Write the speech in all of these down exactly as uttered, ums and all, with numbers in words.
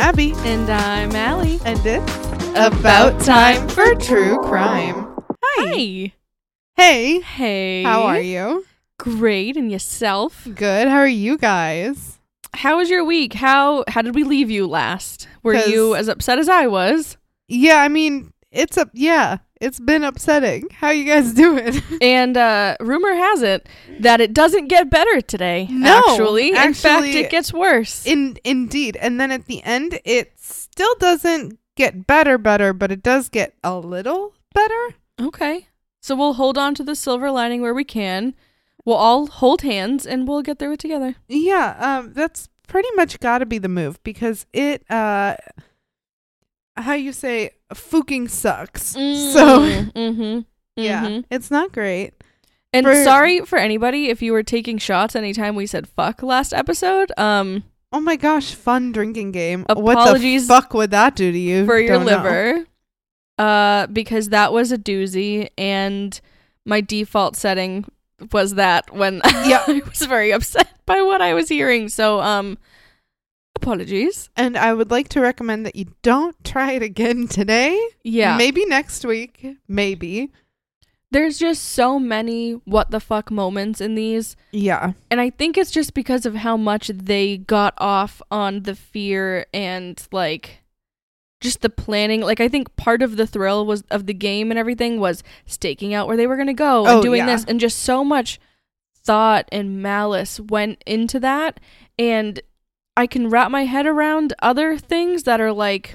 Abby. And I'm Allie. And it's About Time for True Crime. Hi. Hi. Hey. Hey. How are you? Great. And yourself? Good. How are you guys? How was your week? How how did we leave you last? Were you as upset as I was? Yeah, I mean, it's a yeah, it's been upsetting. How you guys doing? And uh, rumor has it that it doesn't get better today. No, actually. actually, in fact, it gets worse. In indeed. And then at the end, it still doesn't get better, better, but it does get a little better. Okay. So we'll hold on to the silver lining where we can. We'll all hold hands and we'll get through it together. Yeah, um, that's pretty much got to be the move because it, uh, how you say, fucking sucks. Mm, so, mm-hmm, yeah, mm-hmm. it's not great. And For- sorry for anybody if you were taking shots anytime we said fuck last episode. Um, Oh my gosh, fun drinking game. Apologies what the fuck would that do to you? for your Don't know. liver. Uh, because that was a doozy, and my default setting was that when Yeah. I was very upset by what I was hearing. So, um, apologies. And I would like to recommend that you don't try it again today. Yeah. Maybe next week. Maybe. There's just so many what the fuck moments in these. Yeah. And I think it's just because of how much they got off on the fear and like just the planning. Like I think part of the thrill was of the game and everything was staking out where they were going to go and Oh, doing yeah. this, and just so much thought and malice went into that. And I can wrap my head around other things that are like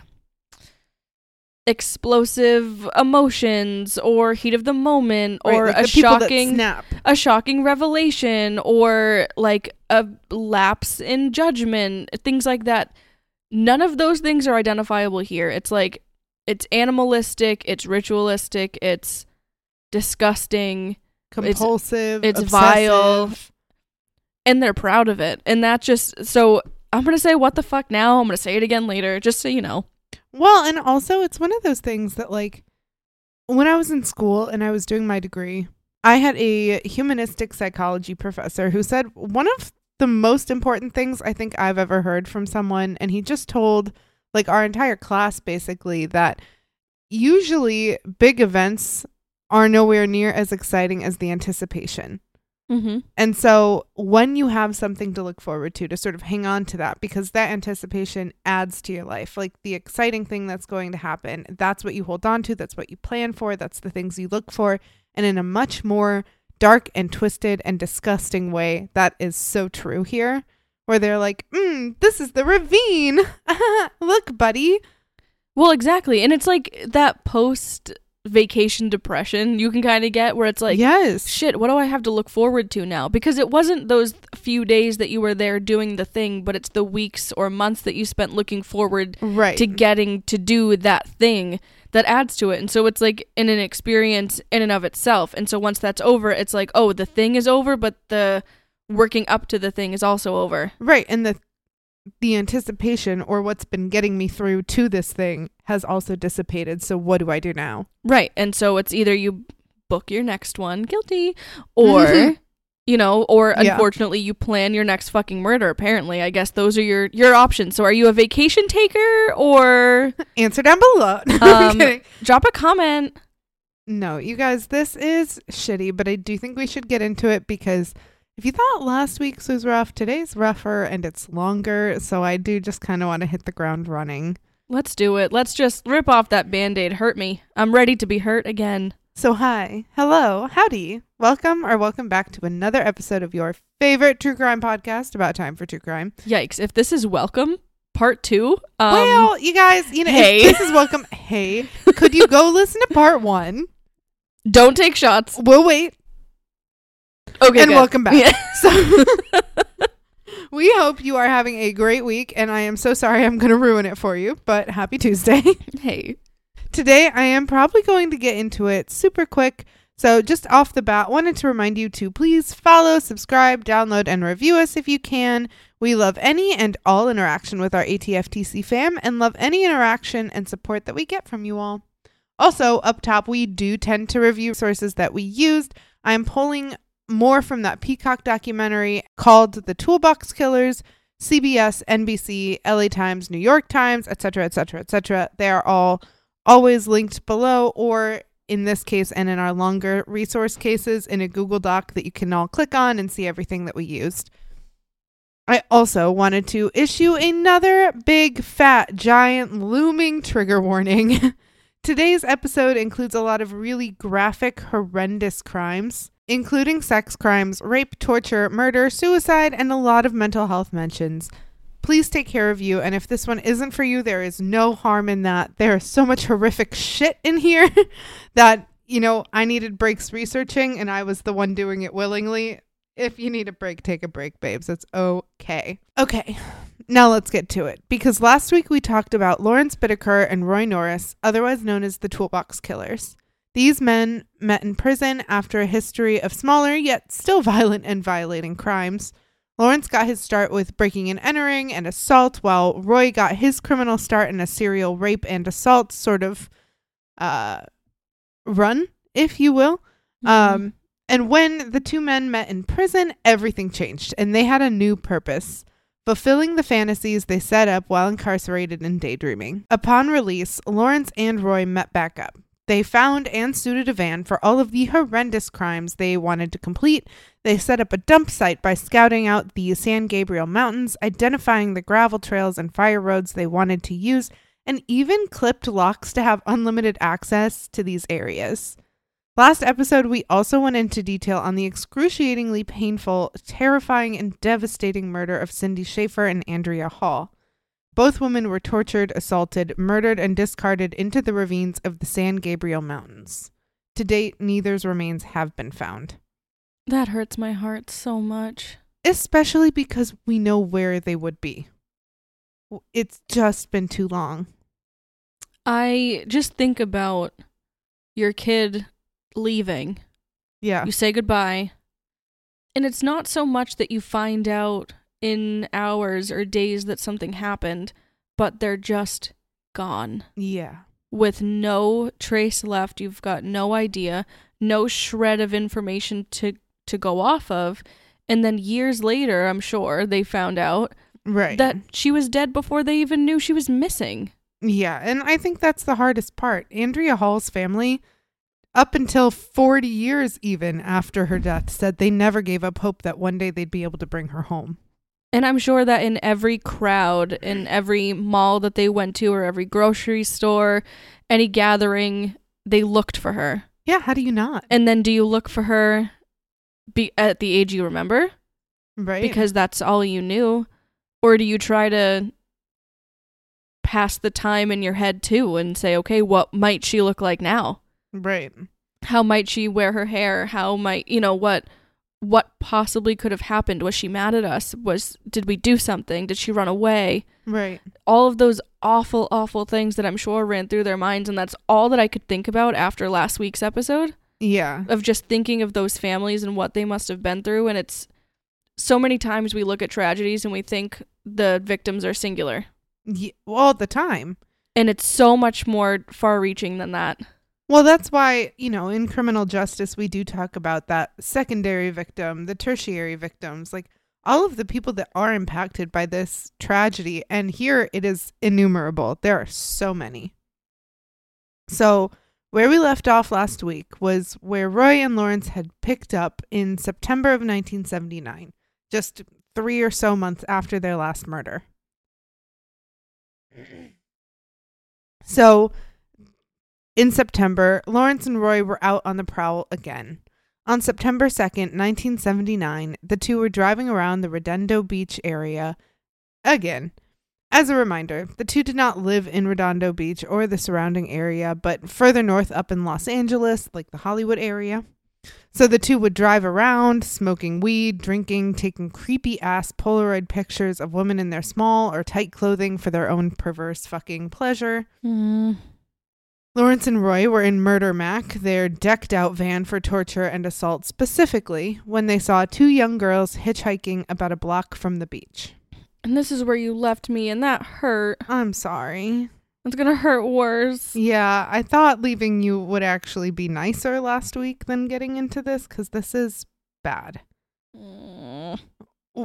explosive emotions or heat of the moment Right, or like a the people that shocking snap. a shocking revelation or like a lapse in judgment, things like that. None of those things are identifiable here. It's like it's animalistic, it's ritualistic, it's disgusting, Compulsive. it's obsessive. vile, and they're proud of it. And that just, so I'm gonna say what the fuck now, I'm gonna say it again later, just so you know. Well, and also it's one of those things that like when I was in school and I was doing my degree, I had a humanistic psychology professor who said one of the most important things I think I've ever heard from someone, and he just told like our entire class basically that usually big events are nowhere near as exciting as the anticipation. Mm-hmm. And so when you have something to look forward to, to sort of hang on to that, because that anticipation adds to your life, like the exciting thing that's going to happen, that's what you hold on to, that's what you plan for, that's the things you look for. And in a much more dark and twisted and disgusting way, that is so true here, where they're like, mm, this is the ravine. Look, buddy. Well, exactly. And it's like that post vacation depression you can kind of get where it's like, yes, shit, what do I have to look forward to now? Because it wasn't those few days that you were there doing the thing, but it's the weeks or months that you spent looking forward right to getting to do that thing that adds to it. And so it's like in an experience in and of itself. And so once that's over, it's like, oh, the thing is over, but the working up to the thing is also over. Right. And the the anticipation or what's been getting me through to this thing has also dissipated. So what do I do now? Right. And so it's either you book your next one, guilty, or, you know, or Yeah. unfortunately you plan your next fucking murder, apparently. I guess those are your, your options. So are you a vacation taker or... Answer down below. No, I'm um, kidding. drop a comment. No, you guys, this is shitty, but I do think we should get into it because if you thought last week's was rough, today's rougher and it's longer. So I do just kind of want to hit the ground running. Let's do it. Let's just rip off that Band-Aid. Hurt me. I'm ready to be hurt again. So hi, hello, howdy, welcome or welcome back to another episode of your favorite true crime podcast, About Time for True Crime. Yikes. If this is welcome, part two. Um, well, you guys, you know, hey. if this is welcome. Hey, could you go listen to part one? Don't take shots. We'll wait. Okay, and good. welcome back. Yeah. So we hope you are having a great week, and I am so sorry I'm going to ruin it for you, but happy Tuesday. Hey. Today, I am probably going to get into it super quick. So just off the bat, wanted to remind you to please follow, subscribe, download, and review us if you can. We love any and all interaction with our A T F T C fam and love any interaction and support that we get from you all. Also, up top, we do tend to review sources that we used. I'm pulling more from that Peacock documentary called The Toolbox Killers C B S, N B C, L A Times, New York Times, et cetera, et cetera, et cetera. They are all always linked below, or in this case and in our longer resource cases, in a Google Doc that you can all click on and see everything that we used. I also wanted to issue another big, fat, giant, looming trigger warning. Today's episode includes a lot of really graphic, horrendous crimes, including sex crimes, rape, torture, murder, suicide, and a lot of mental health mentions. Please take care of you, and if this one isn't for you, there is no harm in that. There is so much horrific shit in here that, you know, I needed breaks researching, and I was the one doing it willingly. If you need a break, take a break, babes. It's okay. Okay, now let's get to it. Because last week we talked about Lawrence Bittaker and Roy Norris, otherwise known as the Toolbox Killers. These men met in prison after a history of smaller yet still violent and violating crimes. Lawrence got his start with breaking and entering and assault, while Roy got his criminal start in a serial rape and assault sort of uh, run, if you will. Mm-hmm. Um, and when the two men met in prison, everything changed, and they had a new purpose, fulfilling the fantasies they set up while incarcerated and daydreaming. Upon release, Lawrence and Roy met back up. They found and suited a van for all of the horrendous crimes they wanted to complete. They set up a dump site by scouting out the San Gabriel Mountains, identifying the gravel trails and fire roads they wanted to use, and even clipped locks to have unlimited access to these areas. Last episode, we also went into detail on the excruciatingly painful, terrifying, and devastating murder of Cindy Schaefer and Andrea Hall. Both women were tortured, assaulted, murdered, and discarded into the ravines of the San Gabriel Mountains. To date, neither's remains have been found. That hurts my heart so much. Especially because we know where they would be. It's just been too long. I just think about your kid leaving. Yeah. You say goodbye. And it's not so much that you find out in hours or days that something happened, but they're just gone. Yeah. With no trace left. You've got no idea, no shred of information to, to go off of. And then years later, I'm sure, they found out right. that she was dead before they even knew she was missing. Yeah, and I think that's the hardest part. Andrea Hall's family, up until forty years even after her death, said they never gave up hope that one day they'd be able to bring her home. And I'm sure that in every crowd, in every mall that they went to, or every grocery store, any gathering, they looked for her. Yeah, how do you not? And then do you look for her be at the age you remember? Right. Because that's all you knew. Or do you try to pass the time in your head too and say, okay, what might she look like now? Right. How might she wear her hair? How might, you know, what what possibly could have happened? Was she mad at us? Was did we do something? Did she run away? Right. All of those awful, awful things that I'm sure ran through their minds, and that's all that I could think about after last week's episode. Yeah. Of just thinking of those families and what they must have been through. And it's so many times we look at tragedies and we think the victims are singular. Yeah, all the time. And it's so much more far-reaching than that. Well, that's why, you know, in criminal justice, we do talk about that secondary victim, the tertiary victims, like all of the people that are impacted by this tragedy. And here it is innumerable. There are so many. So where we left off last week was where Roy and Lawrence had picked up in September of nineteen seventy-nine, just three or so months after their last murder. So in September, Lawrence and Roy were out on the prowl again. On September second, nineteen seventy-nine, the two were driving around the Redondo Beach area again. As a reminder, the two did not live in Redondo Beach or the surrounding area, but further north up in Los Angeles, like the Hollywood area. So the two would drive around, smoking weed, drinking, taking creepy-ass Polaroid pictures of women in their small or tight clothing for their own perverse fucking pleasure. Mm. Lawrence and Roy were in Murder Mac, their decked-out van for torture and assault specifically, when they saw two young girls hitchhiking about a block from the beach. And this is where you left me, and that hurt. I'm sorry. It's gonna hurt worse. Yeah, I thought leaving you would actually be nicer last week than getting into this, because this is bad. Mm. What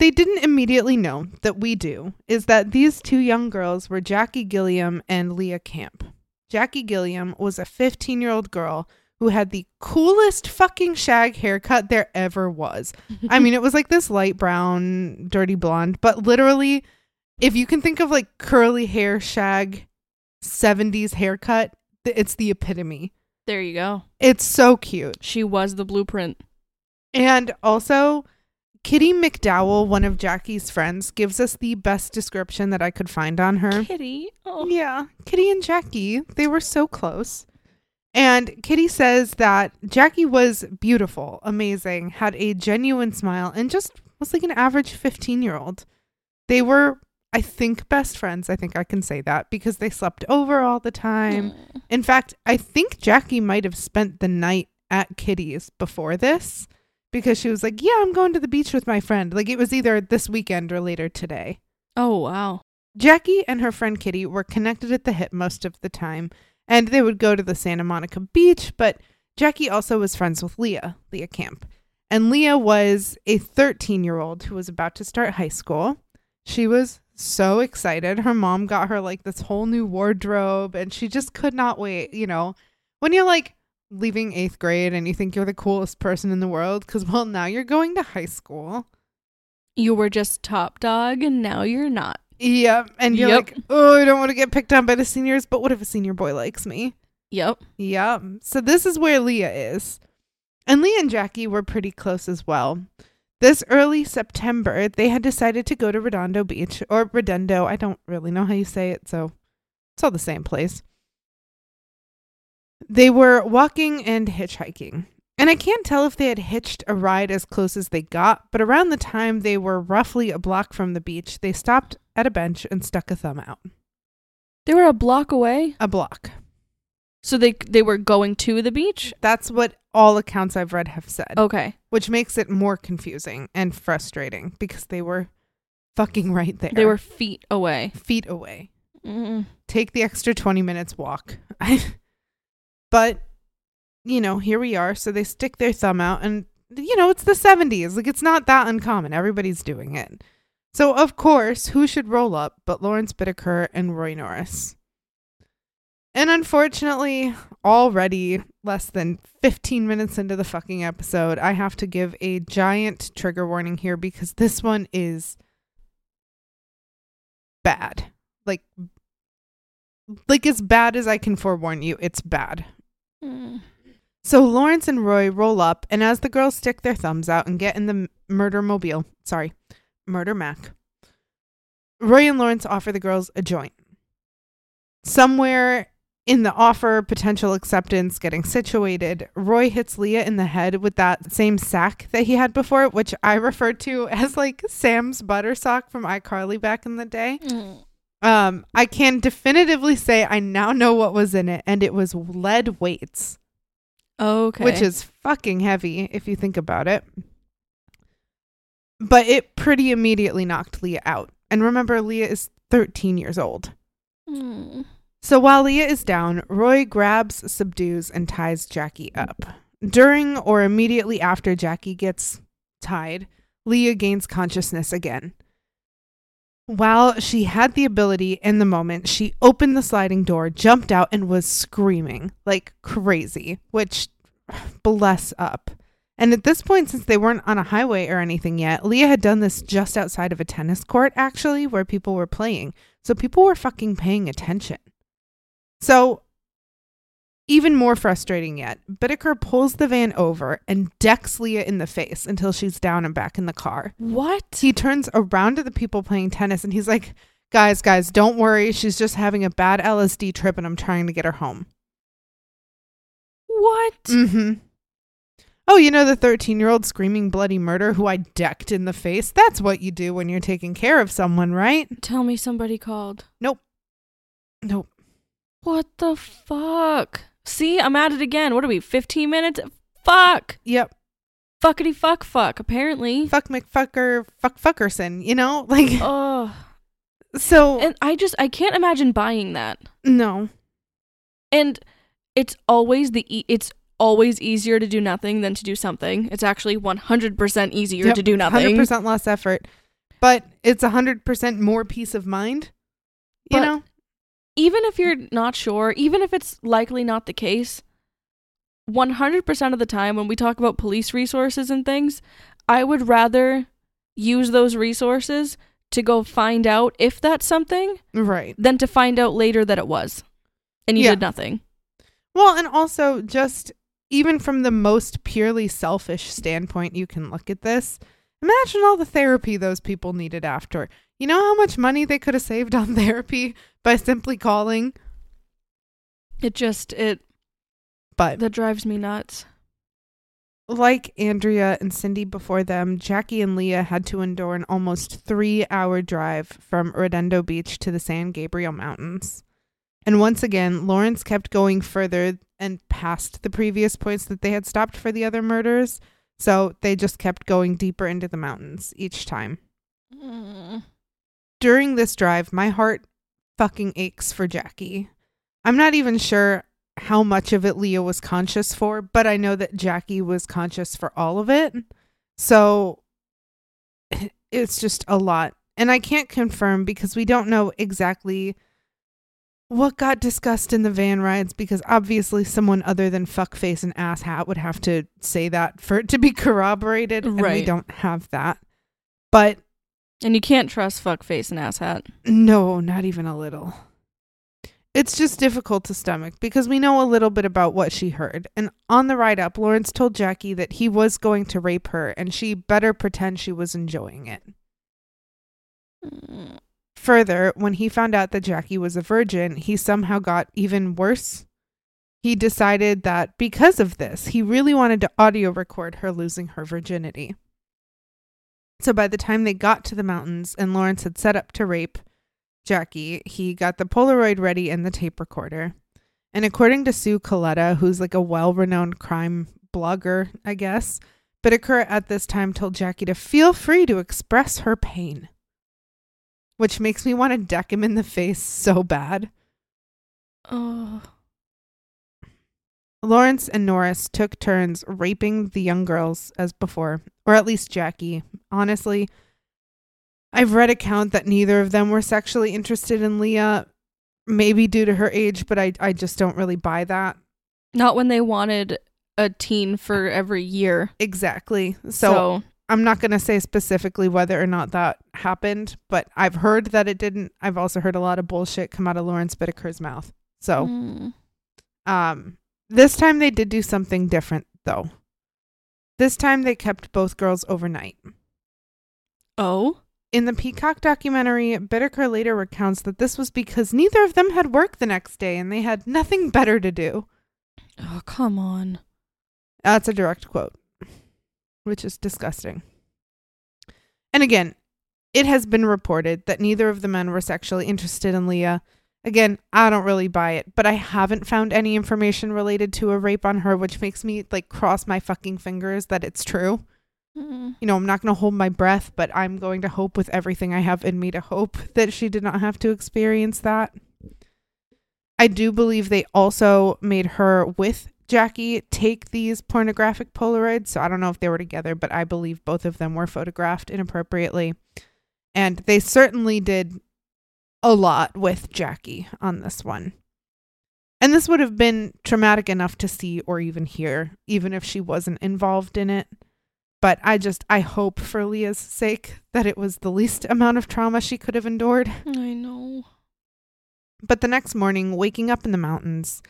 they didn't immediately know that we do is that these two young girls were Jackie Gilliam and Leah Camp. Jackie Gilliam was a fifteen-year-old girl who had the coolest fucking shag haircut there ever was. I mean, it was like this light brown, dirty blonde, but literally, if you can think of like curly hair shag seventies haircut, it's the epitome. There you go. It's so cute. She was the blueprint. And also, Kitty McDowell, one of Jackie's friends, gives us the best description that I could find on her. Kitty. Oh. Yeah, Kitty and Jackie, they were so close. And Kitty says that Jackie was beautiful, amazing, had a genuine smile, and just was like an average fifteen-year-old. They were, I think, best friends. I think I can say that because they slept over all the time. Mm. In fact, I think Jackie might have spent the night at Kitty's before this because she was like, yeah, I'm going to the beach with my friend. Like, it was either this weekend or later today. Oh, wow. Jackie and her friend Kitty were connected at the hip most of the time. And they would go to the Santa Monica beach, but Jackie also was friends with Leah, Leah Camp. And Leah was a thirteen-year-old who was about to start high school. She was so excited. Her mom got her like this whole new wardrobe, and she just could not wait. You know, when you're like leaving eighth grade and you think you're the coolest person in the world, because, well, now you're going to high school. You were just top dog, and now you're not. Yep. And you're yep. like, oh, I don't want to get picked on by the seniors, but what if a senior boy likes me? Yep. Yep. So this is where Leah is. And Leah and Jackie were pretty close as well. This early September, they had decided to go to Redondo Beach, or Redondo. I don't really know how you say it, so it's all the same place. They were walking and hitchhiking. And I can't tell if they had hitched a ride as close as they got, but around the time they were roughly a block from the beach, they stopped at a bench and stuck a thumb out. They were a block away? A block. So they they were going to the beach? That's what all accounts I've read have said. Okay. Which makes it more confusing and frustrating because they were fucking right there. They were feet away. Feet away. Mm. Take the extra twenty minutes walk. But, you know, here we are. So they stick their thumb out and, you know, it's the seventies. Like, it's not that uncommon. Everybody's doing it. So, of course, who should roll up but Lawrence Bittaker and Roy Norris? And unfortunately, already less than fifteen minutes into the fucking episode, I have to give a giant trigger warning here because this one is bad. Like, like as bad as I can forewarn you, it's bad. Mm. So Lawrence and Roy roll up, and as the girls stick their thumbs out and get in the murder mobile, sorry, murder Mac, Roy and Lawrence offer the girls a joint. Somewhere in the offer, potential acceptance, getting situated, Roy hits Leah in the head with that same sack that he had before, which I referred to as like Sam's butter sock from iCarly back in the day. Mm. Um, I can definitively say I now know what was in it, and it was lead weights. Okay. Which is fucking heavy if you think about it. But it pretty immediately knocked Leah out. And remember, Leah is thirteen years old. Mm. So while Leah is down, Roy grabs, subdues, and ties Jackie up. During or immediately after Jackie gets tied, Leah gains consciousness again. While she had the ability in the moment, she opened the sliding door, jumped out, and was screaming like crazy, which bless up. And at this point, since they weren't on a highway or anything yet, Leah had done this just outside of a tennis court, actually, where people were playing. So people were fucking paying attention. So even more frustrating yet, Bittaker pulls the van over and decks Leah in the face until she's down and back in the car. What? He turns around to the people playing tennis and he's like, guys, guys, don't worry. She's just having a bad L S D trip and I'm trying to get her home. What? Mm-hmm. Oh, you know the thirteen-year-old screaming bloody murder who I decked in the face? That's what you do when you're taking care of someone, right? Tell me somebody called. Nope. Nope. What the fuck? See, I'm at it again. What are we, fifteen minutes? Fuck. Yep. Fuckity fuck fuck, apparently. Fuck McFucker, fuck Fuckerson, you know? Like, oh. So. And I just, I can't imagine buying that. No. And it's always the, e- it's always easier to do nothing than to do something. It's actually one hundred percent easier yep, to do nothing. one hundred percent less effort. but it's one hundred percent more peace of mind, you But know? Even if you're not sure, even if it's likely not the case, one hundred percent of the time when we talk about police resources and things, I would rather use those resources to go find out if that's something Right. than to find out later that it was and you Yeah. did nothing. Well, and also just even from the most purely selfish standpoint you can look at this, imagine all the therapy those people needed after. You know how much money they could have saved on therapy by simply calling? It just, it, But that drives me nuts. like Andrea and Cindy before them, Jackie and Leah had to endure an almost three-hour drive from Redondo Beach to the San Gabriel Mountains. And once again, Lawrence kept going further and past the previous points that they had stopped for the other murders, so they just kept going deeper into the mountains each time. Mm. During this drive, my heart fucking aches for Jackie. I'm not even sure how much of it Leah was conscious for, but I know that Jackie was conscious for all of it. So it's just a lot. And I can't confirm because we don't know exactly what got discussed in the van rides, because obviously someone other than fuckface and asshat would have to say that for it to be corroborated. And we Right. don't have that. But And you can't trust fuckface and asshat. no, not even a little. It's just difficult to stomach because we know a little bit about what she heard. And on the ride up, Lawrence told Jackie that he was going to rape her and she better pretend she was enjoying it. Mm. Further, when he found out that Jackie was a virgin, he somehow got even worse. He decided that because of this, he really wanted to audio record her losing her virginity. So by the time they got to the mountains and Lawrence had set up to rape Jackie, he got the Polaroid ready and the tape recorder. And according to Sue Coletta, who's like a well-renowned crime blogger, I guess, Bittaker at this time told Jackie to feel free to express her pain. Which makes me want to deck him in the face so bad. Oh. Lawrence and Norris took turns raping the young girls as before, or at least Jackie. Honestly, I've read account that neither of them were sexually interested in Leah, maybe due to her age, but I, I just don't really buy that. Not when they wanted a teen for every year. Exactly. So, So, I'm not going to say specifically whether or not that happened, but I've heard that it didn't. I've also heard a lot of bullshit come out of Lawrence Bittaker's mouth. So, mm. um, this time they did do something different, though. This time they kept both girls overnight. Oh? In the Peacock documentary, Bittaker later recounts that this was because neither of them had work the next day and they had nothing better to do. Oh, come on. That's a direct quote, which is disgusting. And again, it has been reported that neither of the men were sexually interested in Leah. Again, I don't really buy it, but I haven't found any information related to a rape on her, which makes me like cross my fucking fingers that it's true. Mm. You know, I'm not going to hold my breath, but I'm going to hope with everything I have in me to hope that she did not have to experience that. I do believe they also made her with Jackie take these pornographic Polaroids. So I don't know if they were together, but I believe both of them were photographed inappropriately. And they certainly did a lot with Jackie on this one. And this would have been traumatic enough to see or even hear, even if she wasn't involved in it. But I just, I hope for Leah's sake that it was the least amount of trauma she could have endured. I know. But the next morning, waking up in the mountains,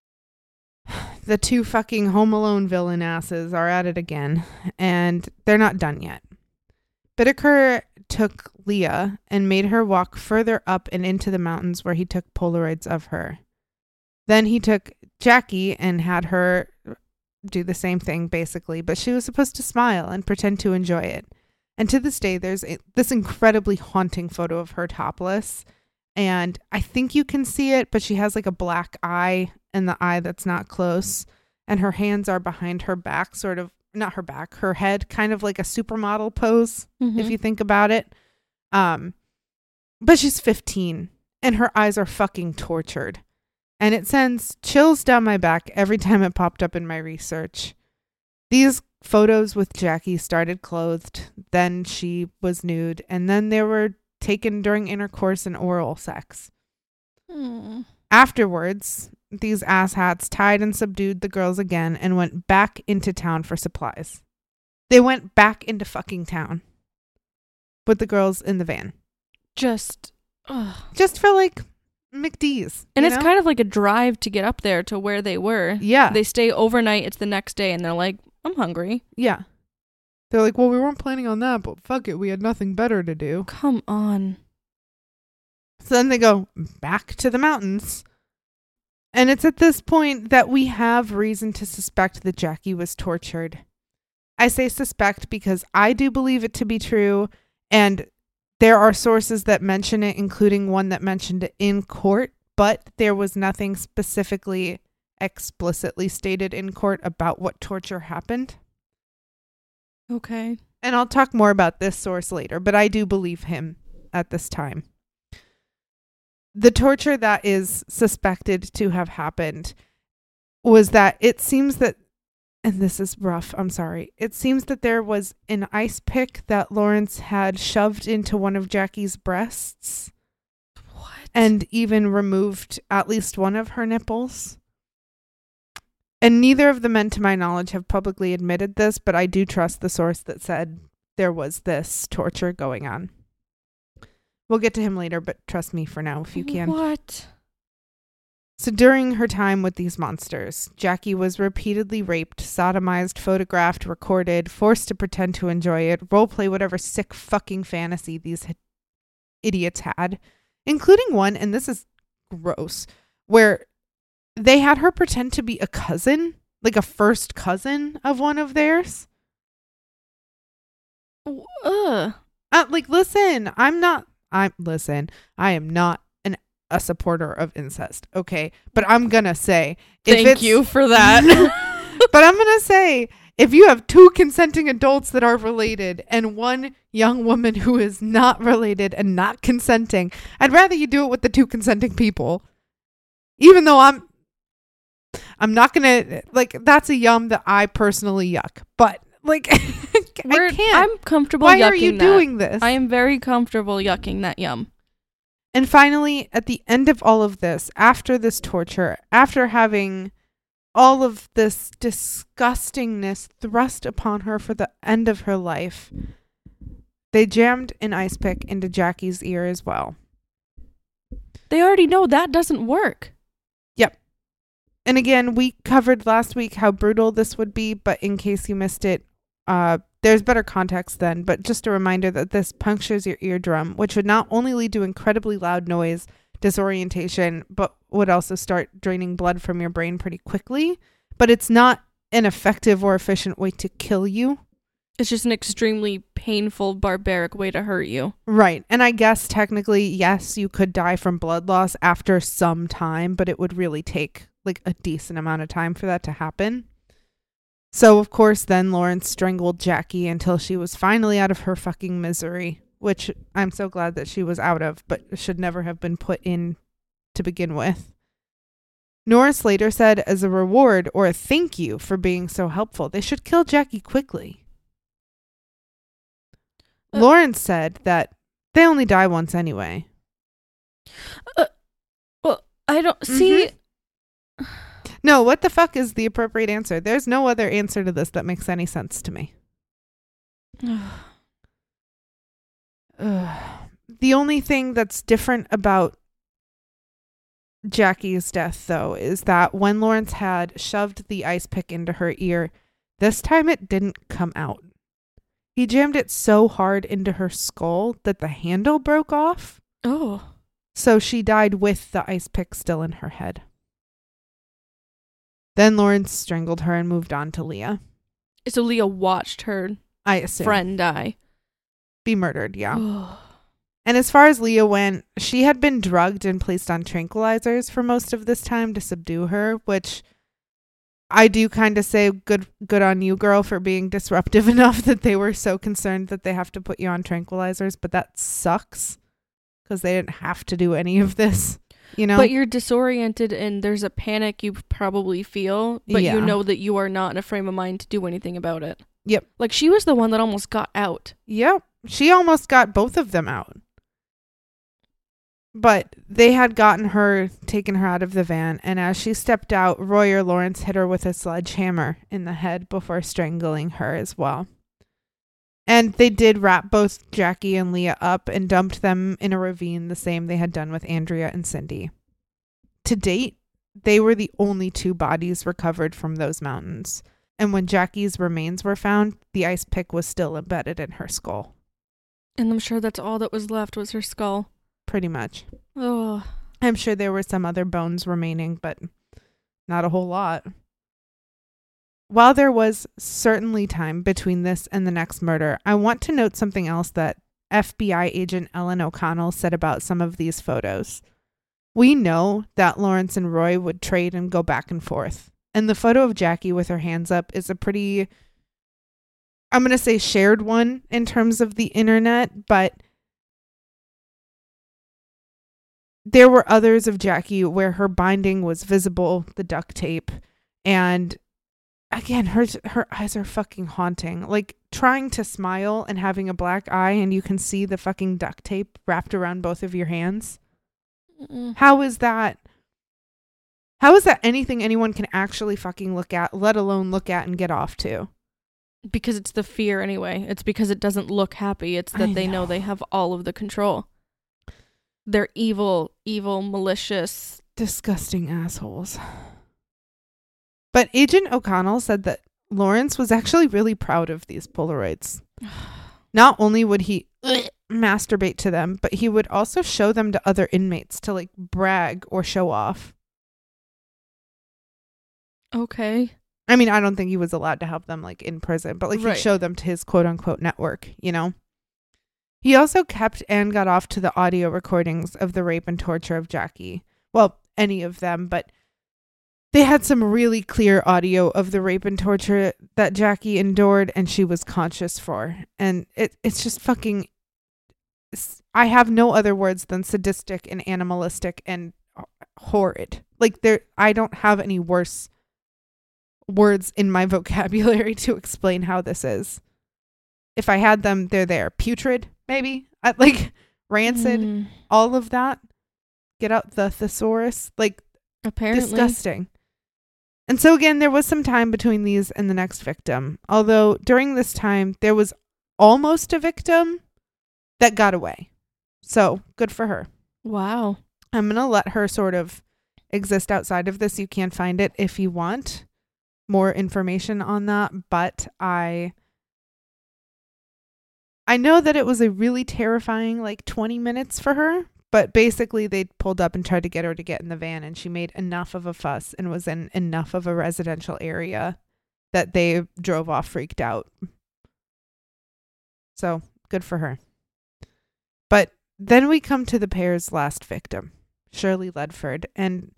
the two fucking Home Alone villain asses are at it again, and they're not done yet. Bittaker took Leah and made her walk further up and into the mountains where he took Polaroids of her. Then he took Jackie and had her do the same thing, basically, but she was supposed to smile and pretend to enjoy it. And to this day, there's a, this incredibly haunting photo of her topless, and I think you can see it, but she has like a black eye and the eye that's not close, and her hands are behind her back, sort of, not her back, her head, kind of like a supermodel pose, Mm-hmm. if you think about it. Um, but she's fifteen, and her eyes are fucking tortured. And it sends chills down my back every time it popped up in my research. These photos with Jackie started clothed, then she was nude, and then they were taken during intercourse and oral sex. Hmm. Afterwards, these asshats tied and subdued the girls again and went back into town for supplies. They went back into fucking town with the girls in the van. Just, ugh. Just for like McD's. And you it's know? kind of like a drive to get up there to where they were. Yeah. They stay overnight. It's the next day, and they're like, I'm hungry. Yeah. They're like, well, we weren't planning on that, but fuck it. We had nothing better to do. Come on. So then they go back to the mountains. And it's at this point that we have reason to suspect that Jackie was tortured. I say suspect because I do believe it to be true. And there are sources that mention it, including one that mentioned it in court. But there was nothing specifically explicitly stated in court about what torture happened. Okay. And I'll talk more about this source later, but I do believe him at this time. The torture that is suspected to have happened was that it seems that, and this is rough, I'm sorry, it seems that there was an ice pick that Lawrence had shoved into one of Jackie's breasts. What? And even removed at least one of her nipples. And neither of the men, to my knowledge, have publicly admitted this, but I do trust the source that said there was this torture going on. We'll get to him later, but trust me for now if you can. What? So during her time with these monsters, Jackie was repeatedly raped, sodomized, photographed, recorded, forced to pretend to enjoy it, roleplay whatever sick fucking fantasy these h- idiots had, including one, and this is gross, where they had her pretend to be a cousin, like a first cousin of one of theirs. Ugh. Uh, like, listen, I'm not, I'm, listen, I am not an a supporter of incest, okay? But I'm gonna say, if Thank it's, you for that. but I'm gonna say, if you have two consenting adults that are related and one young woman who is not related and not consenting, I'd rather you do it with the two consenting people. Even though I'm, I'm not gonna, like, that's a yum that I personally yuck. But, like, We're, I can't. I'm comfortable Why yucking are you that. doing this? I am very comfortable yucking that yum. And finally, at the end of all of this, after this torture, after having all of this disgustingness thrust upon her for the end of her life, they jammed an ice pick into Jackie's ear as well. They already know that doesn't work. Yep. And again, we covered last week how brutal this would be, but in case you missed it, uh, there's better context then, but just a reminder that this punctures your eardrum, which would not only lead to incredibly loud noise, disorientation, but would also start draining blood from your brain pretty quickly. But it's not an effective or efficient way to kill you. It's just an extremely painful, barbaric way to hurt you. Right. And I guess technically, yes, you could die from blood loss after some time, but it would really take like a decent amount of time for that to happen. So, of course, then Lawrence strangled Jackie until she was finally out of her fucking misery, which I'm so glad that she was out of, but should never have been put in to begin with. Norris later said, as a reward or a thank you for being so helpful, they should kill Jackie quickly. Uh, Lawrence said that they only die once anyway. Uh, well, I don't mm-hmm. see... No, what the fuck is the appropriate answer? There's no other answer to this that makes any sense to me. The only thing that's different about Jackie's death, though, is that when Lawrence had shoved the ice pick into her ear, this time it didn't come out. He jammed it so hard into her skull that the handle broke off. Oh. So she died with the ice pick still in her head. Then Lawrence strangled her and moved on to Leah. So Leah watched her I assume. friend die. Be murdered, yeah. And as far as Leah went, she had been drugged and placed on tranquilizers for most of this time to subdue her, which I do kind of say good good on you, girl, for being disruptive enough that they were so concerned that they have to put you on tranquilizers, but that sucks because they didn't have to do any of this. you know? But you're disoriented and there's a panic you probably feel, but Yeah. you know that you are not in a frame of mind to do anything about it. Yep. Like, she was the one that almost got out. Yep. She almost got both of them out. But they had gotten her, taken her out of the van, and as she stepped out, Roy or Lawrence hit her with a sledgehammer in the head before strangling her as well. And they did wrap both Jackie and Leah up and dumped them in a ravine, the same they had done with Andrea and Cindy. To date, they were the only two bodies recovered from those mountains. And when Jackie's remains were found, the ice pick was still embedded in her skull. And I'm sure that's all that was left was her skull. Pretty much. Oh. I'm sure there were some other bones remaining, but not a whole lot. While there was certainly time between this and the next murder, I want to note something else that F B I agent Ellen O'Connell said about some of these photos. We know that Lawrence and Roy would trade and go back and forth. And the photo of Jackie with her hands up is a pretty, I'm going to say shared one in terms of the internet, but there were others of Jackie where her binding was visible, the duct tape, and again, her her eyes are fucking haunting. Like trying to smile and having a black eye and you can see the fucking duct tape wrapped around both of your hands. Mm-mm. How is that? How is that anything anyone can actually fucking look at, let alone look at and get off to? Because it's the fear anyway. It's because it doesn't look happy. It's that I they know. know they have all of the control. They're evil, evil, malicious, disgusting assholes. But Agent O'Connell said that Lawrence was actually really proud of these Polaroids. Not only would he masturbate to them, but he would also show them to other inmates to like brag or show off. Okay. I mean, I don't think he was allowed to have them like in prison, but like right. he'd show them to his quote unquote network, you know? He also kept and got off to the audio recordings of the rape and torture of Jackie. Well, any of them, but they had some really clear audio of the rape and torture that Jackie endured and she was conscious for. And it it's just fucking, I have no other words than sadistic and animalistic and horrid. Like there, I don't have any worse words in my vocabulary to explain how this is. If I had them, they're there. Putrid, maybe. I, like rancid, mm. all of that. Get out the thesaurus. Like apparently disgusting. And so again, there was some time between these and the next victim. Although during this time, there was almost a victim that got away. So good for her. Wow. I'm going to let her sort of exist outside of this. You can find it if you want more information on that. But I, I know that it was a really terrifying like twenty minutes for her. But basically, they pulled up and tried to get her to get in the van, and she made enough of a fuss and was in enough of a residential area that they drove off freaked out. So, good for her. But then we come to the pair's last victim, Shirley Ledford. And,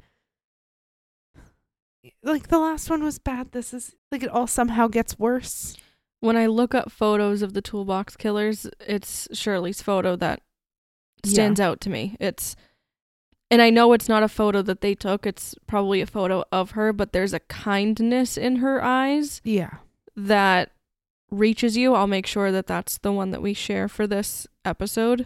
like, the last one was bad. This is, like, it all somehow gets worse. When I look up photos of the toolbox killers, it's Shirley's photo that stands yeah. out to me. It's, and I know it's not a photo that they took. It's probably a photo of her, but there's a kindness in her eyes. Yeah. That reaches you. I'll make sure that that's the one that we share for this episode.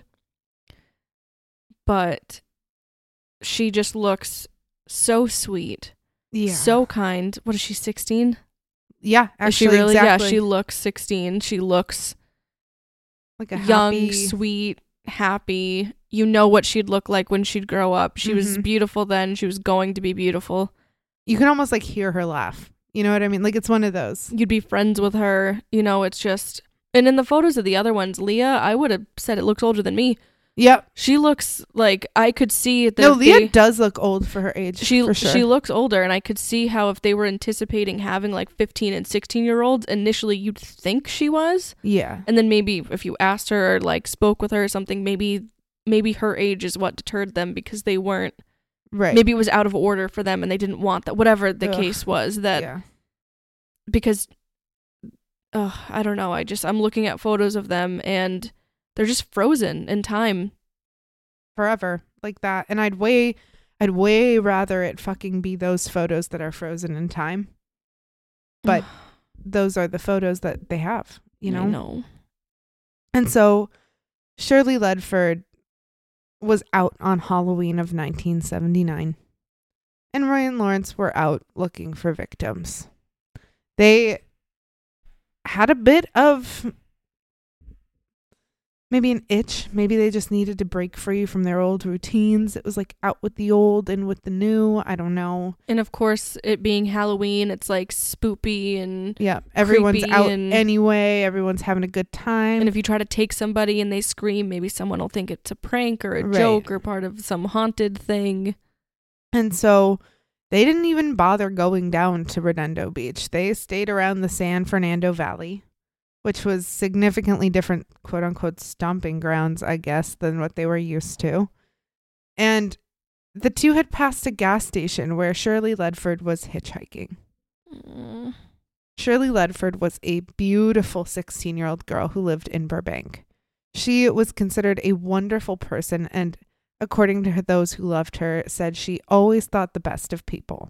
But she just looks so sweet. Yeah. So kind. What is she, sixteen? Yeah, actually, is she really? exactly. Yeah, she looks sixteen. She looks like a young, happy... sweet, happy. You know what she'd look like when she'd grow up. She mm-hmm. was beautiful then. She was going to be beautiful. You can almost like hear her laugh. You know what I mean? Like it's one of those. You'd be friends with her. You know, it's just... And in the photos of the other ones, Leah, I would have said it looks older than me. Yep. She looks like I could see that. No, Leah they, does look old for her age. She for sure. She looks older, and I could see how if they were anticipating having like fifteen and sixteen year olds, initially you'd think she was. Yeah. And then maybe if you asked her or like spoke with her or something, maybe maybe her age is what deterred them because they weren't. Right. Maybe it was out of order for them and they didn't want that. Whatever the Ugh. case was, that yeah. because uh, I don't know. I just I'm looking at photos of them and they're just frozen in time. Forever like that. And I'd way I'd way rather it fucking be those photos that are frozen in time. But those are the photos that they have, you know? I know. And so Shirley Ledford was out on Halloween of nineteen seventy-nine. And Roy and Lawrence were out looking for victims. They had a bit of maybe an itch. Maybe they just needed to break free from their old routines. It was like out with the old and with the new. I don't know. And of course, it being Halloween, it's like spoopy and yeah, everyone's creepy out and, anyway. Everyone's having a good time. And if you try to take somebody and they scream, maybe someone will think it's a prank or a Right. joke or part of some haunted thing. And so they didn't even bother going down to Redondo Beach. They stayed around the San Fernando Valley, which was significantly different, quote unquote, stomping grounds, I guess, than what they were used to. And the two had passed a gas station where Shirley Ledford was hitchhiking. Mm. Shirley Ledford was a beautiful sixteen-year-old girl who lived in Burbank. She was considered a wonderful person and, according to those who loved her, said she always thought the best of people.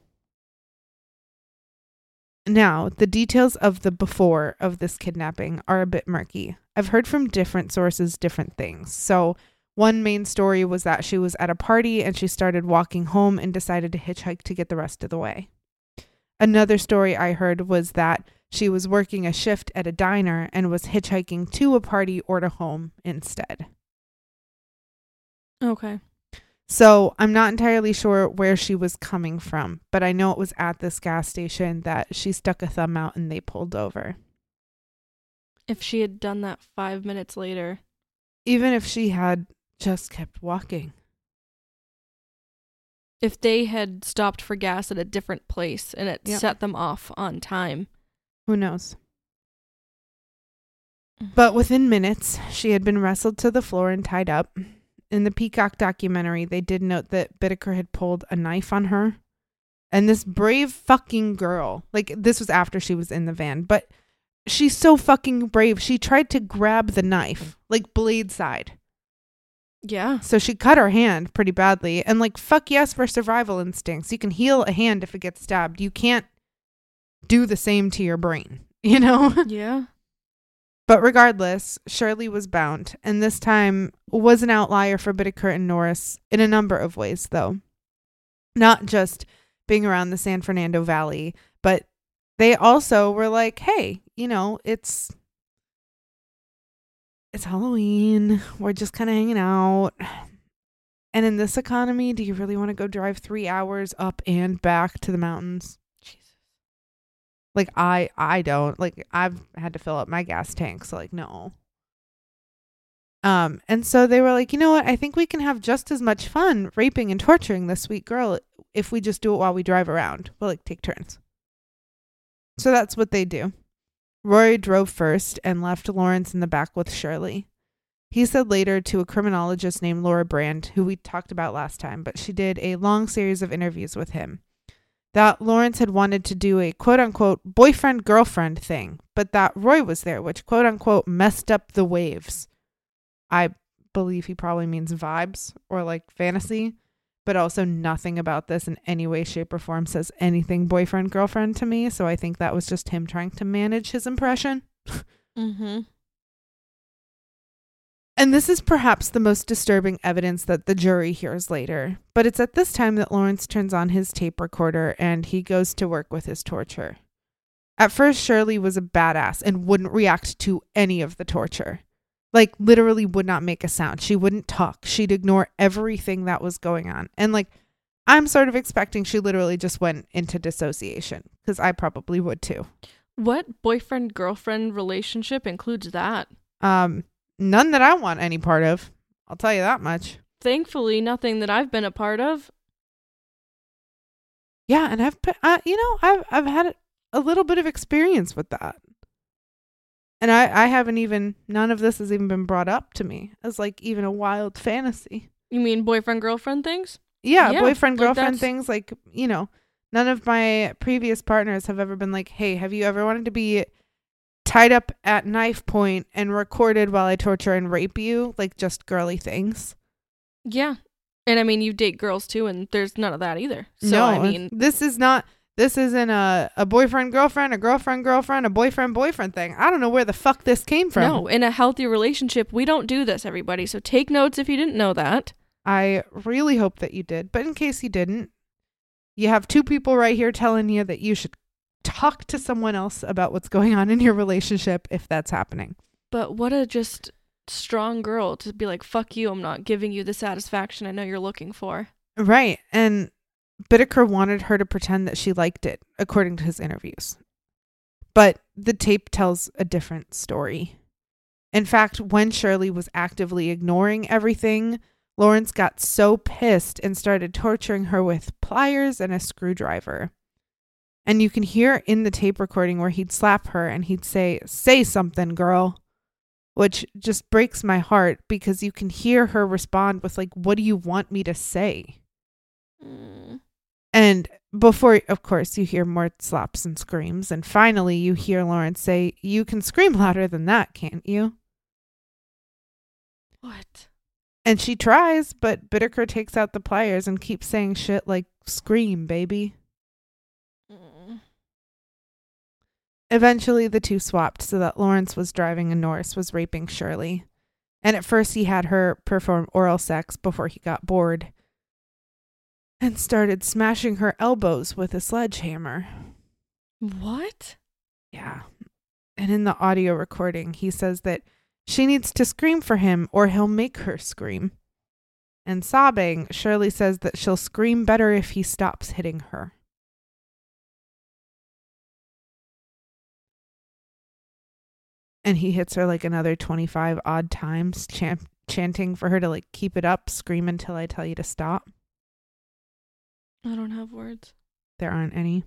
Now, the details of the before of this kidnapping are a bit murky. I've heard from different sources different things. So one main story was that she was at a party and she started walking home and decided to hitchhike to get the rest of the way. Another story I heard was that she was working a shift at a diner and was hitchhiking to a party or to home instead. Okay. So I'm not entirely sure where she was coming from, but I know it was at this gas station that she stuck a thumb out and they pulled over. If she had done that five minutes later. Even if she had just kept walking. If they had stopped for gas at a different place and it Yep. set them off on time. Who knows? But within minutes, she had been wrestled to the floor and tied up. In the Peacock documentary, they did note that Bittaker had pulled a knife on her. And this brave fucking girl, like this was after she was in the van, but she's so fucking brave. She tried to grab the knife, like blade side. Yeah. So she cut her hand pretty badly. And like, fuck yes for survival instincts. You can heal a hand if it gets stabbed. You can't do the same to your brain, you know? Yeah. But regardless, Shirley was bound, and this time was an outlier for Bittaker and Norris in a number of ways, though. Not just being around the San Fernando Valley, but they also were like, hey, you know, it's it's Halloween. We're just kind of hanging out. And in this economy, do you really want to go drive three hours up and back to the mountains? Like, I I don't. Like, I've had to fill up my gas tank, so, like, no. Um, and so they were like, you know what? I think we can have just as much fun raping and torturing this sweet girl if we just do it while we drive around. We'll, like, take turns. So that's what they do. Roy drove first and left Lawrence in the back with Shirley. He said later to a criminologist named Laura Brand, who we talked about last time, but she did a long series of interviews with him, that Lawrence had wanted to do a quote-unquote boyfriend-girlfriend thing, but that Roy was there, which quote-unquote messed up the waves. I believe he probably means vibes or like fantasy, but also nothing about this in any way, shape, or form says anything boyfriend-girlfriend to me, so I think that was just him trying to manage his impression. Mm-hmm. And this is perhaps the most disturbing evidence that the jury hears later, but it's at this time that Lawrence turns on his tape recorder and he goes to work with his torture. At first, Shirley was a badass and wouldn't react to any of the torture. Like, literally would not make a sound. She wouldn't talk. She'd ignore everything that was going on. And like, I'm sort of expecting she literally just went into dissociation, because I probably would too. What boyfriend-girlfriend relationship includes that? Um... None that I want any part of. I'll tell you that much. Thankfully, nothing that I've been a part of. Yeah, and I've, uh, you know, I've I've had a little bit of experience with that, and I I haven't even none of this has even been brought up to me as like even a wild fantasy. You mean boyfriend-girlfriend things? Yeah, Yeah, boyfriend like girlfriend that's- things. Like, you know, none of my previous partners have ever been like, hey, have you ever wanted to be tied up at knife point and recorded while I torture and rape you? Like, just girly things. Yeah. And I mean, you date girls too, and there's none of that either. So no, I mean, this is not, this isn't a, a boyfriend, girlfriend, a girlfriend, girlfriend, a boyfriend, boyfriend thing. I don't know where the fuck this came from. no, in a healthy relationship, we don't do this, everybody. So take notes if you didn't know that. I really hope that you did. But in case you didn't, you have two people right here telling you that you should talk to someone else about what's going on in your relationship if that's happening. But what a just strong girl to be like, fuck you, I'm not giving you the satisfaction I know you're looking for. Right. And Bittaker wanted her to pretend that she liked it, according to his interviews. But the tape tells a different story. In fact, when Shirley was actively ignoring everything, Lawrence got so pissed and started torturing her with pliers and a screwdriver. And you can hear in the tape recording where he'd slap her and he'd say, "Say something, girl," which just breaks my heart because you can hear her respond with like, "What do you want me to say?" Mm. And before, of course, you hear more slaps and screams. And finally, you hear Lawrence say, "You can scream louder than that, can't you?" What? And she tries, but Bittaker takes out the pliers and keeps saying shit like, "Scream, baby." Mm. Eventually, the two swapped so that Lawrence was driving and Norris was raping Shirley. And at first, he had her perform oral sex before he got bored and started smashing her elbows with a sledgehammer. What? Yeah. And in the audio recording, he says that she needs to scream for him or he'll make her scream. And sobbing, Shirley says that she'll scream better if he stops hitting her. And he hits her like another twenty-five odd times, chant- chanting for her to like keep it up, scream until I tell you to stop. I don't have words. There aren't any.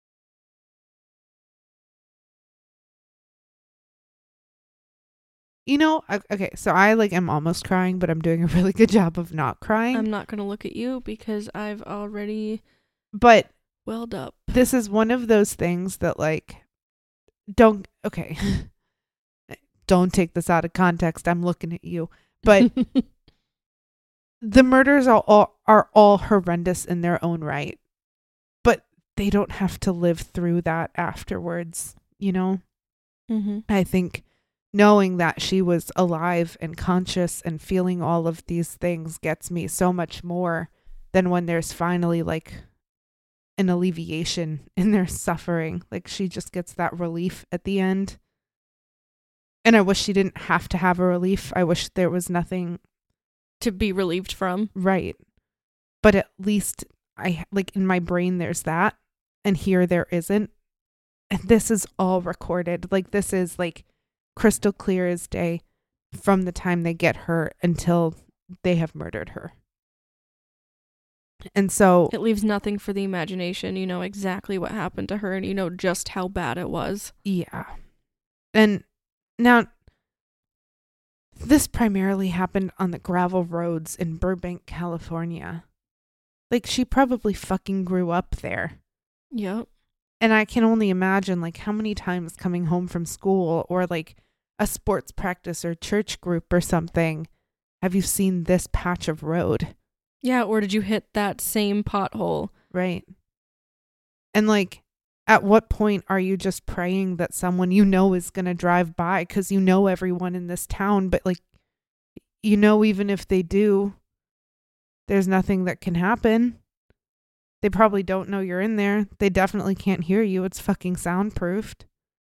You know, I, okay, so I like am almost crying, but I'm doing a really good job of not crying. I'm not going to look at you because I've already But welled up. this is one of those things that like, don't, okay, don't take this out of context. I'm looking at you. But the murders are all, are all horrendous in their own right. But they don't have to live through that afterwards, you know? Mm-hmm. I think knowing that she was alive and conscious and feeling all of these things gets me so much more than when there's finally like an alleviation in their suffering. Like she just gets that relief at the end. And I wish she didn't have to have a relief. I wish there was nothing To be relieved from. right. But at least I like in my brain there's that, and here there isn't. And this is all recorded. Like this is like crystal clear as day from the time they get her until they have murdered her. And so It leaves nothing for the imagination. You know exactly what happened to her and you know just how bad it was. yeah. And now this primarily happened on the gravel roads in Burbank, California. Like she probably fucking grew up there. Yep. And I can only imagine like how many times coming home from school or like a sports practice or church group or something have you seen this patch of road? Yeah, or did you hit that same pothole? Right. And like, at what point are you just praying that someone you know is going to drive by because you know everyone in this town, but like, you know, even if they do, there's nothing that can happen. They probably don't know you're in there. They definitely can't hear you. It's fucking soundproofed.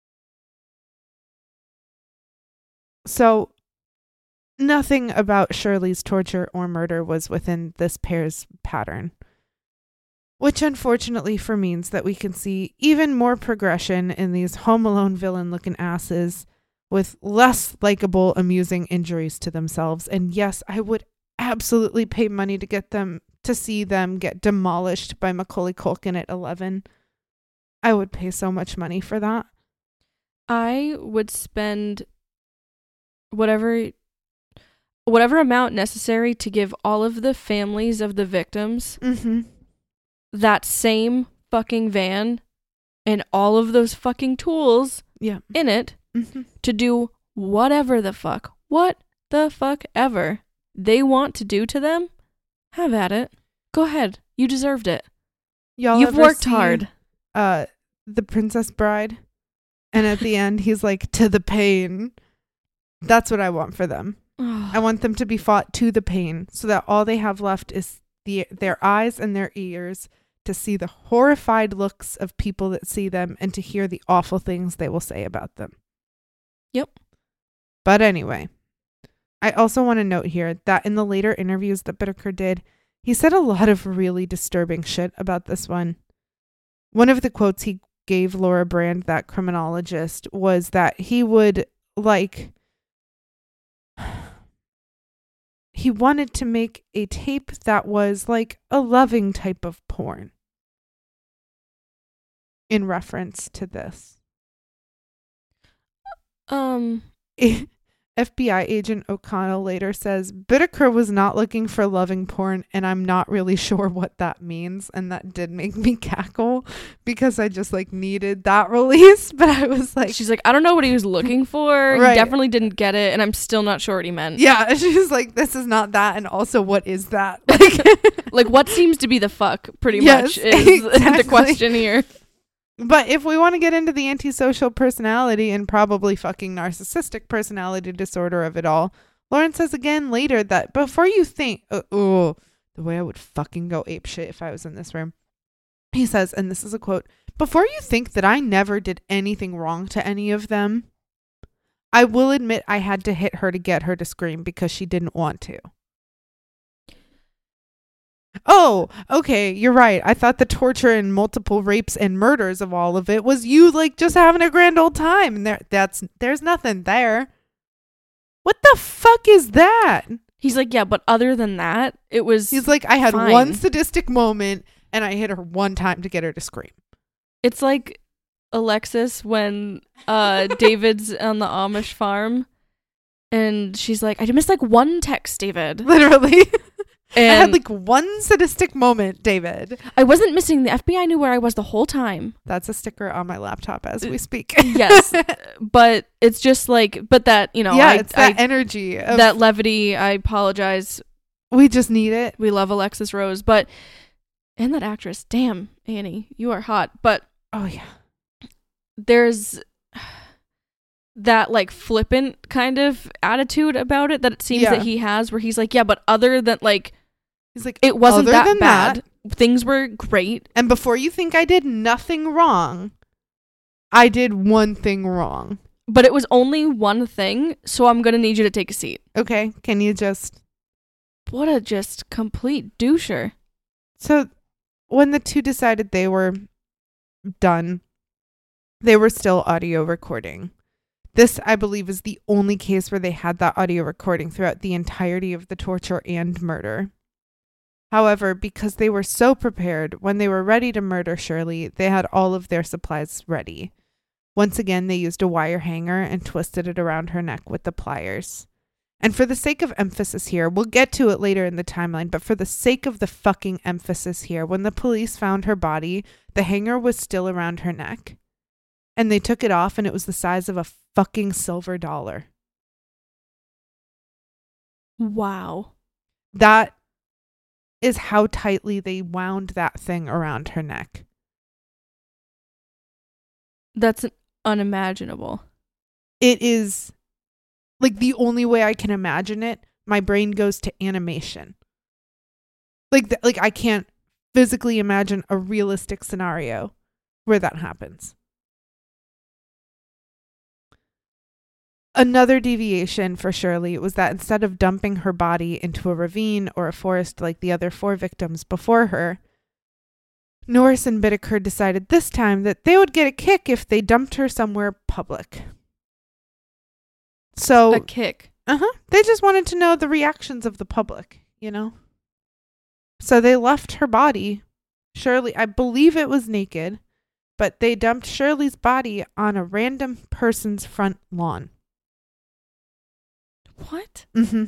So nothing about Shirley's torture or murder was within this pair's pattern, which unfortunately for means that we can see even more progression in these Home Alone villain looking asses with less likable, amusing injuries to themselves. And yes, I would absolutely pay money to get them to see them get demolished by Macaulay Culkin at eleven. I would pay so much money for that. I would spend whatever whatever amount necessary to give all of the families of the victims Mm-hmm. that same fucking van and all of those fucking tools Yeah. in it Mm-hmm. to do whatever the fuck, what the fuck ever they want to do to them Have at it. Go ahead. You deserved it. Y'all You've ever worked seen, hard. Uh, The Princess Bride, and at the end he's like, to the pain. That's what I want for them. I want them to be fought to the pain, so that all they have left is the their eyes and their ears to see the horrified looks of people that see them and to hear the awful things they will say about them. Yep. But anyway, I also want to note here that in the later interviews that Bittaker did, he said a lot of really disturbing shit about this one. One of the quotes he gave Laura Brand, that criminologist, was that he would, like, he wanted to make a tape that was like a loving type of porn in reference to this. Um, F B I agent O'Connell later says, Bittaker was not looking for loving porn, and I'm not really sure what that means. And that did make me cackle because I just like needed that release. But I was like, she's like, I don't know what he was looking for. Right. He definitely didn't get it. And I'm still not sure what he meant. yeah, she's like, this is not that. And also, what is that? Like, Like, what seems to be the fuck, pretty Yes, much, is exactly. the question here. But if we want to get into the antisocial personality and probably fucking narcissistic personality disorder of it all, Lauren says again later that before you think, uh, oh, the way I would fucking go apeshit if I was in this room. He says, and this is a quote, before you think that I never did anything wrong to any of them, I will admit I had to hit her to get her to scream because she didn't want to. Oh, okay, you're right. I thought the torture and multiple rapes and murders of all of it was you like just having a grand old time, and there that's there's nothing there. What the fuck is that? He's like, yeah, but other than that, it was. He's like, I had fine. one sadistic moment and I hit her one time to get her to scream. It's like Alexis when uh David's on the Amish farm, and she's like, I missed like one text, David. Literally. And I had like one sadistic moment, David. I wasn't missing. The F B I knew where I was the whole time. That's a sticker on my laptop as we speak. Yes, but it's just like, but that, you know, yeah, I, it's that I, energy. Of, that levity. I apologize. we just need it. We love Alexis Rose, but and that actress, damn, Annie, you are hot. But Oh yeah. there's that like flippant kind of attitude about it that it seems Yeah. that he has, where he's like, yeah, but other than like, He's like, it wasn't other that than bad. that, Things were great. and before you think I did nothing wrong, I did one thing wrong. But it was only one thing, so I'm gonna need you to take a seat. Okay, can you just... What a just complete doucher. So when the two decided they were done, they were still audio recording. This, I believe, is the only case where they had that audio recording throughout the entirety of the torture and murder. However, because they were so prepared, when they were ready to murder Shirley, they had all of their supplies ready. Once again, they used a wire hanger and twisted it around her neck with the pliers. And for the sake of emphasis here, we'll get to it later in the timeline, but for the sake of the fucking emphasis here, when the police found her body, the hanger was still around her neck. And they took it off and it was the size of a fucking silver dollar. Wow. That is how tightly they wound that thing around her neck. That's unimaginable. It is like the only way I can imagine it. My brain goes to animation. Like, th- like I can't physically imagine a realistic scenario where that happens. Another deviation for Shirley was that instead of dumping her body into a ravine or a forest like the other four victims before her, Norris and Bittaker decided this time that they would get a kick if they dumped her somewhere public. So, A kick. uh-huh, they just wanted to know the reactions of the public, you know? So they left her body, Shirley, I believe it was naked, but they dumped Shirley's body on a random person's front lawn. What? Mm-hmm.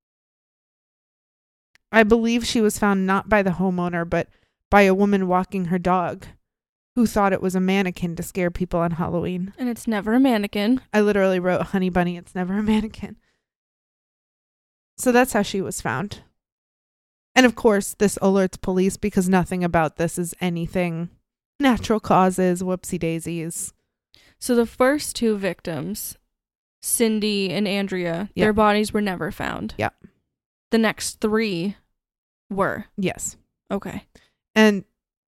I believe she was found not by the homeowner, but by a woman walking her dog who thought it was a mannequin to scare people on Halloween. And it's never a mannequin. I literally wrote, Honey Bunny, it's never a mannequin. So that's how she was found. And of course, this alerts police because nothing about this is anything natural causes, whoopsie daisies. So the first two victims, Cindy and Andrea, Yeah. their bodies were never found. Yeah. The next three were. Yes. Okay. And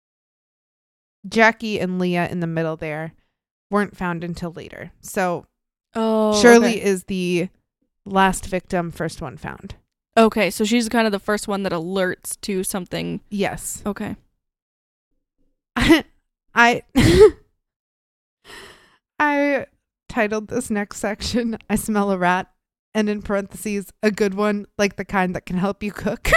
Jackie and Leah in the middle there weren't found until later. So Oh, Shirley okay. is the last victim, first one found. Okay, so she's kind of the first one that alerts to something. Yes. Okay. I I titled this next section, I Smell a Rat, and in parentheses, a good one, like the kind that can help you cook.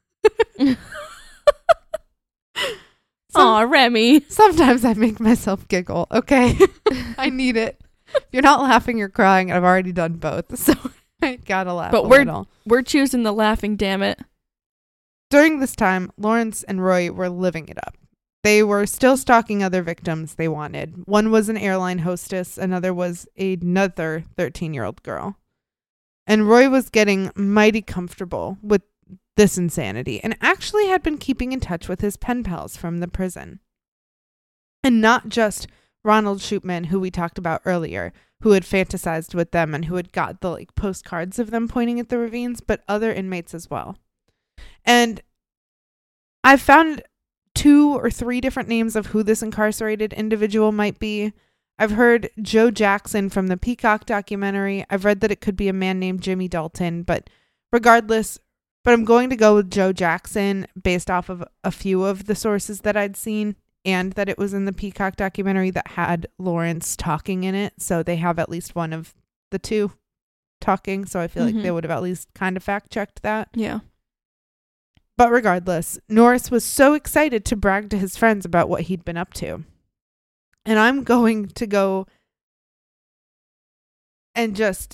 Aw, Remy. Sometimes I make myself giggle, okay? I need it. If you're not laughing, you're crying. I've already done both, so I gotta laugh But a we're- little. We're choosing the laughing, damn it. During this time, Lawrence and Roy were living it up. They were still stalking other victims they wanted. One was an airline hostess, another was another thirteen-year-old girl. And Roy was getting mighty comfortable with this insanity and actually had been keeping in touch with his pen pals from the prison. And not just Ronald Shootman, who we talked about earlier, who had fantasized with them and who had got the like postcards of them pointing at the ravines, but other inmates as well. And I found two or three different names of who this incarcerated individual might be. I've heard Joe Jackson from the Peacock documentary. I've read that it could be a man named Jimmy Dalton, but regardless, but I'm going to go with Joe Jackson based off of a few of the sources that I'd seen and that it was in the Peacock documentary that had Lawrence talking in it. So they have at least one of the two talking. So I feel Mhm. like they would have at least kind of fact checked that. Yeah. But regardless, Norris was so excited to brag to his friends about what he'd been up to. And I'm going to go and just...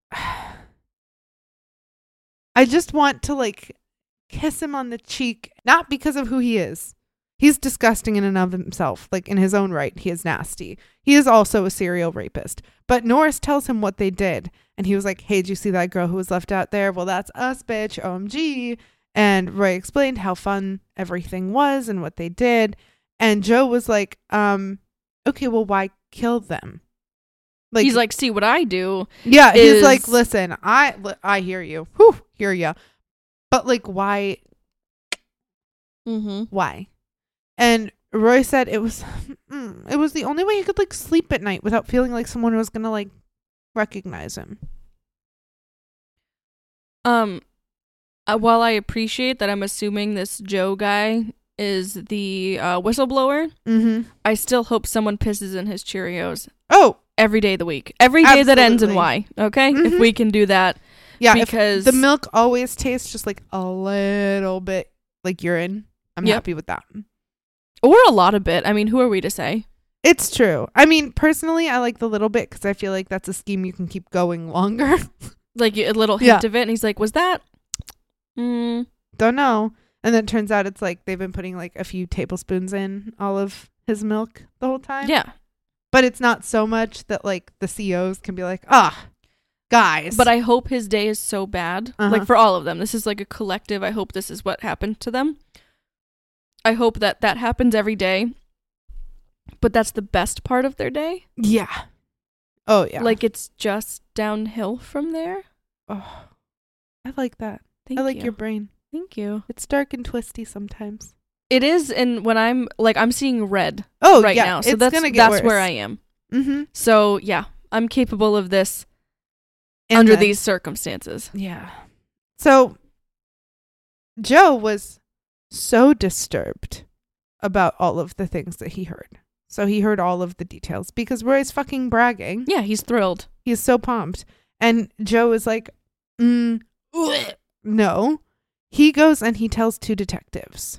I just want to, like, kiss him on the cheek, not because of who he is. He's disgusting in and of himself. Like, in his own right, he is nasty. He is also a serial rapist. But Norris tells him what they did. And he was like, hey, did you see that girl who was left out there? Well, that's us, bitch. O M G. And Roy explained how fun everything was and what they did. And Joe was like, um, okay, well, why kill them? Like, he's like, see what I do. Yeah, is- he's like, listen, I li- I hear you. Whew, hear ya. But like, why? Mm-hmm. Why? And Roy said it was, mm, it was the only way he could like sleep at night without feeling like someone was gonna like recognize him. Um, uh, while I appreciate that, I'm assuming this Joe guy is the uh, whistleblower. Mm-hmm. I still hope someone pisses in his Cheerios Oh, every day of the week. Every day that ends in Absolutely. Y. Okay, Mhm. if we can do that, yeah. If because the milk always tastes just like a little bit like urine, I'm Yep. happy with that. or a lot of bit. I mean, who are we to say? It's true. I mean, personally, I like the little bit because I feel like that's a scheme you can keep going longer. Like a little hint Yeah. of it, and he's like, "Was that?" Mm. Don't know. And then it turns out it's like they've been putting like a few tablespoons in all of his milk the whole time. Yeah, But it's not so much that like the C Os can be like, ah, guys. but I hope his day is so bad. Uh-huh. Like for all of them, this is like a collective. I hope this is what happened to them. I hope that that happens every day. But that's the best part of their day. Yeah. Oh, yeah. Like it's just downhill from there. oh, I like that. Thank I like you. your brain. Thank you. It's dark and twisty sometimes. It is, and when I'm like I'm seeing red Oh, right yeah. now, so it's that's gonna get that's worse. where I am. Mm-hmm. So yeah, I'm capable of this And under then- these circumstances. Yeah. So Joe was so disturbed about all of the things that he heard. So he heard all of the details because Roy's fucking bragging. Yeah, he's thrilled. He's so pumped. And Joe is like, mm, no. He goes and he tells two detectives.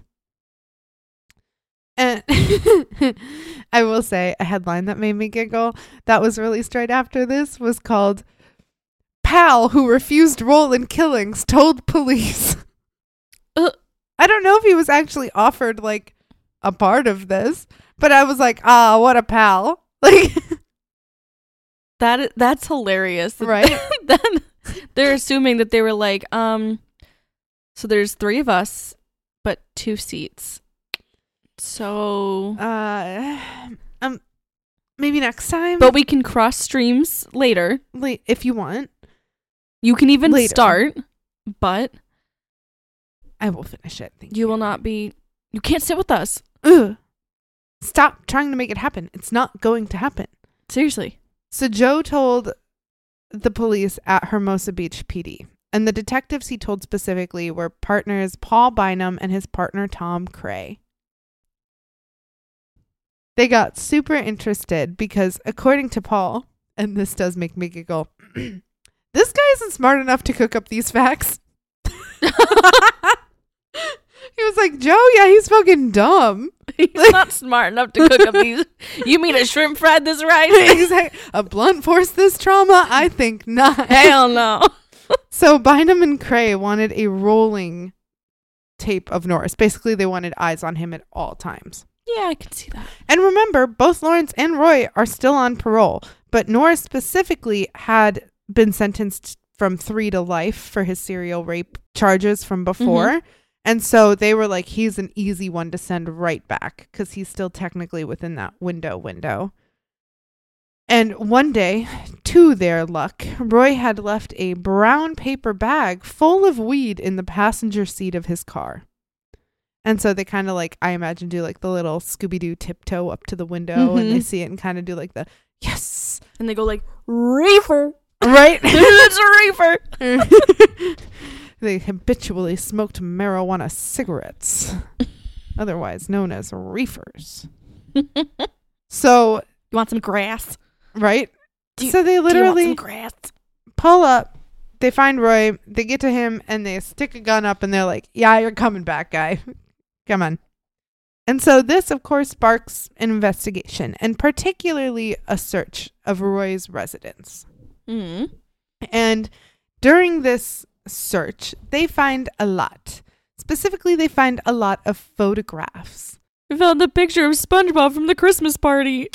And I will say a headline that made me giggle that was released right after this was called Pal Who Refused Role in Killings Told Police. Uh. I don't know if he was actually offered like a part of this, but I was like, ah, what a pal. Like, That i- that's hilarious. right? Then they're assuming that they were like, um, So there's three of us, but two seats. So, Uh, um, maybe next time. but we can cross streams later. Late if you want. You can even Later. start, but I will finish it. Thank you will not be. You can't sit with us. Ugh. Stop trying to make it happen. It's not going to happen. Seriously. So Joe told the police at Hermosa Beach P D, and the detectives he told specifically were partners Paul Bynum and his partner Tom Cray. They got super interested because, according to Paul, and this does make me giggle, this guy isn't smart enough to cook up these facts. He was like, Joe, yeah, he's fucking dumb. He's not smart enough to cook up these. You mean a shrimp fried this right? Exactly. A blunt force this trauma? I think not. Hell no. So Bynum and Cray wanted a rolling tape of Norris. Basically, they wanted eyes on him at all times. Yeah, I can see that. And remember, both Lawrence and Roy are still on parole, but Norris specifically had been sentenced from three to life for his serial rape charges from before. Mm-hmm. And so they were like, he's an easy one to send right back because he's still technically within that window window. And one day, to their luck, Roy had left a brown paper bag full of weed in the passenger seat of his car. And so they kind of like, I imagine, do like the little Scooby-Doo tiptoe up to the window mm-hmm. and they see it and kind of do like the, yes. And they go like, reefer. Right? It's a reefer. They habitually smoked marijuana cigarettes, otherwise known as reefers. So, you want some grass? Right? Do you, so they literally do you want some grass? Pull up. They find Roy. They get to him and they stick a gun up and they're like, yeah, you're coming back, guy. Come on. And so this, of course, sparks an investigation and particularly a search of Roy's residence. Mm-hmm. And during this search, they find a lot. Specifically, they find a lot of photographs. I found the picture of SpongeBob from the Christmas party.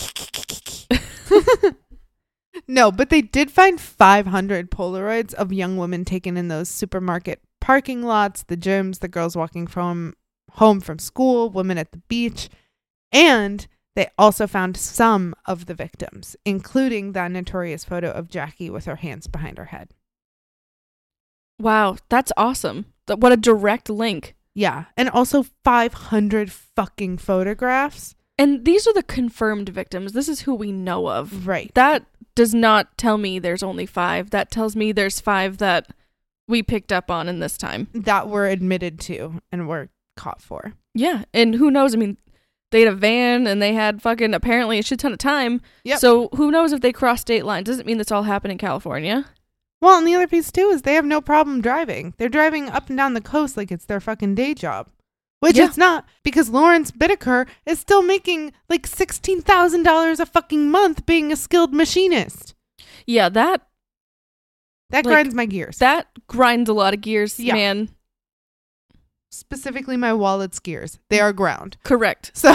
No, but they did find five hundred Polaroids of young women taken in those supermarket parking lots, the gyms, the girls walking from home from school, women at the beach, and they also found some of the victims, including that notorious photo of Jackie with her hands behind her head. Wow, that's awesome. Th- what a direct link. Yeah, and also five hundred fucking photographs. And these are the confirmed victims. This is who we know of. Right. That does not tell me there's only five. That tells me there's five that we picked up on in this time. That were admitted to and were caught for. Yeah, and who knows? I mean, they had a van and they had fucking apparently a shit ton of time. Yep. So who knows if they crossed state lines? Doesn't mean this all happened in California. Well, and the other piece, too, is they have no problem driving. They're driving up and down the coast like it's their fucking day job. Which yeah. it's not, because Lawrence Bittaker is still making like sixteen thousand dollars a fucking month being a skilled machinist. Yeah, that... That like, grinds my gears. That grinds a lot of gears, yeah. man. Specifically my wallet's gears. They are ground. Correct. So,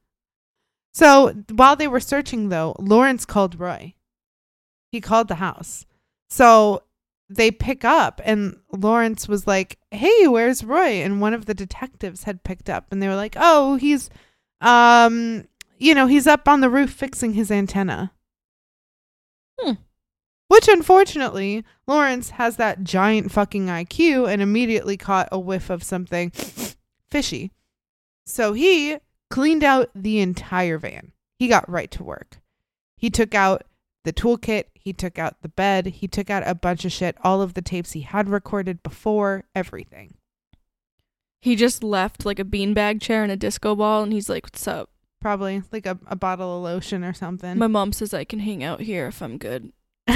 so while they were searching, though, Lawrence called Roy. He called the house. So they pick up and Lawrence was like, hey, where's Roy? And one of the detectives had picked up and they were like, oh, he's, um, you know, he's up on the roof fixing his antenna. Hmm. Which, unfortunately, Lawrence has that giant fucking I Q and immediately caught a whiff of something fishy. So he cleaned out the entire van. He got right to work. He took out the toolkit. He took out the bed. He took out a bunch of shit. All of the tapes he had recorded before. Everything. He just left like a beanbag chair and a disco ball and he's like, what's up? Probably like a, a bottle of lotion or something. My mom says I can hang out here if I'm good.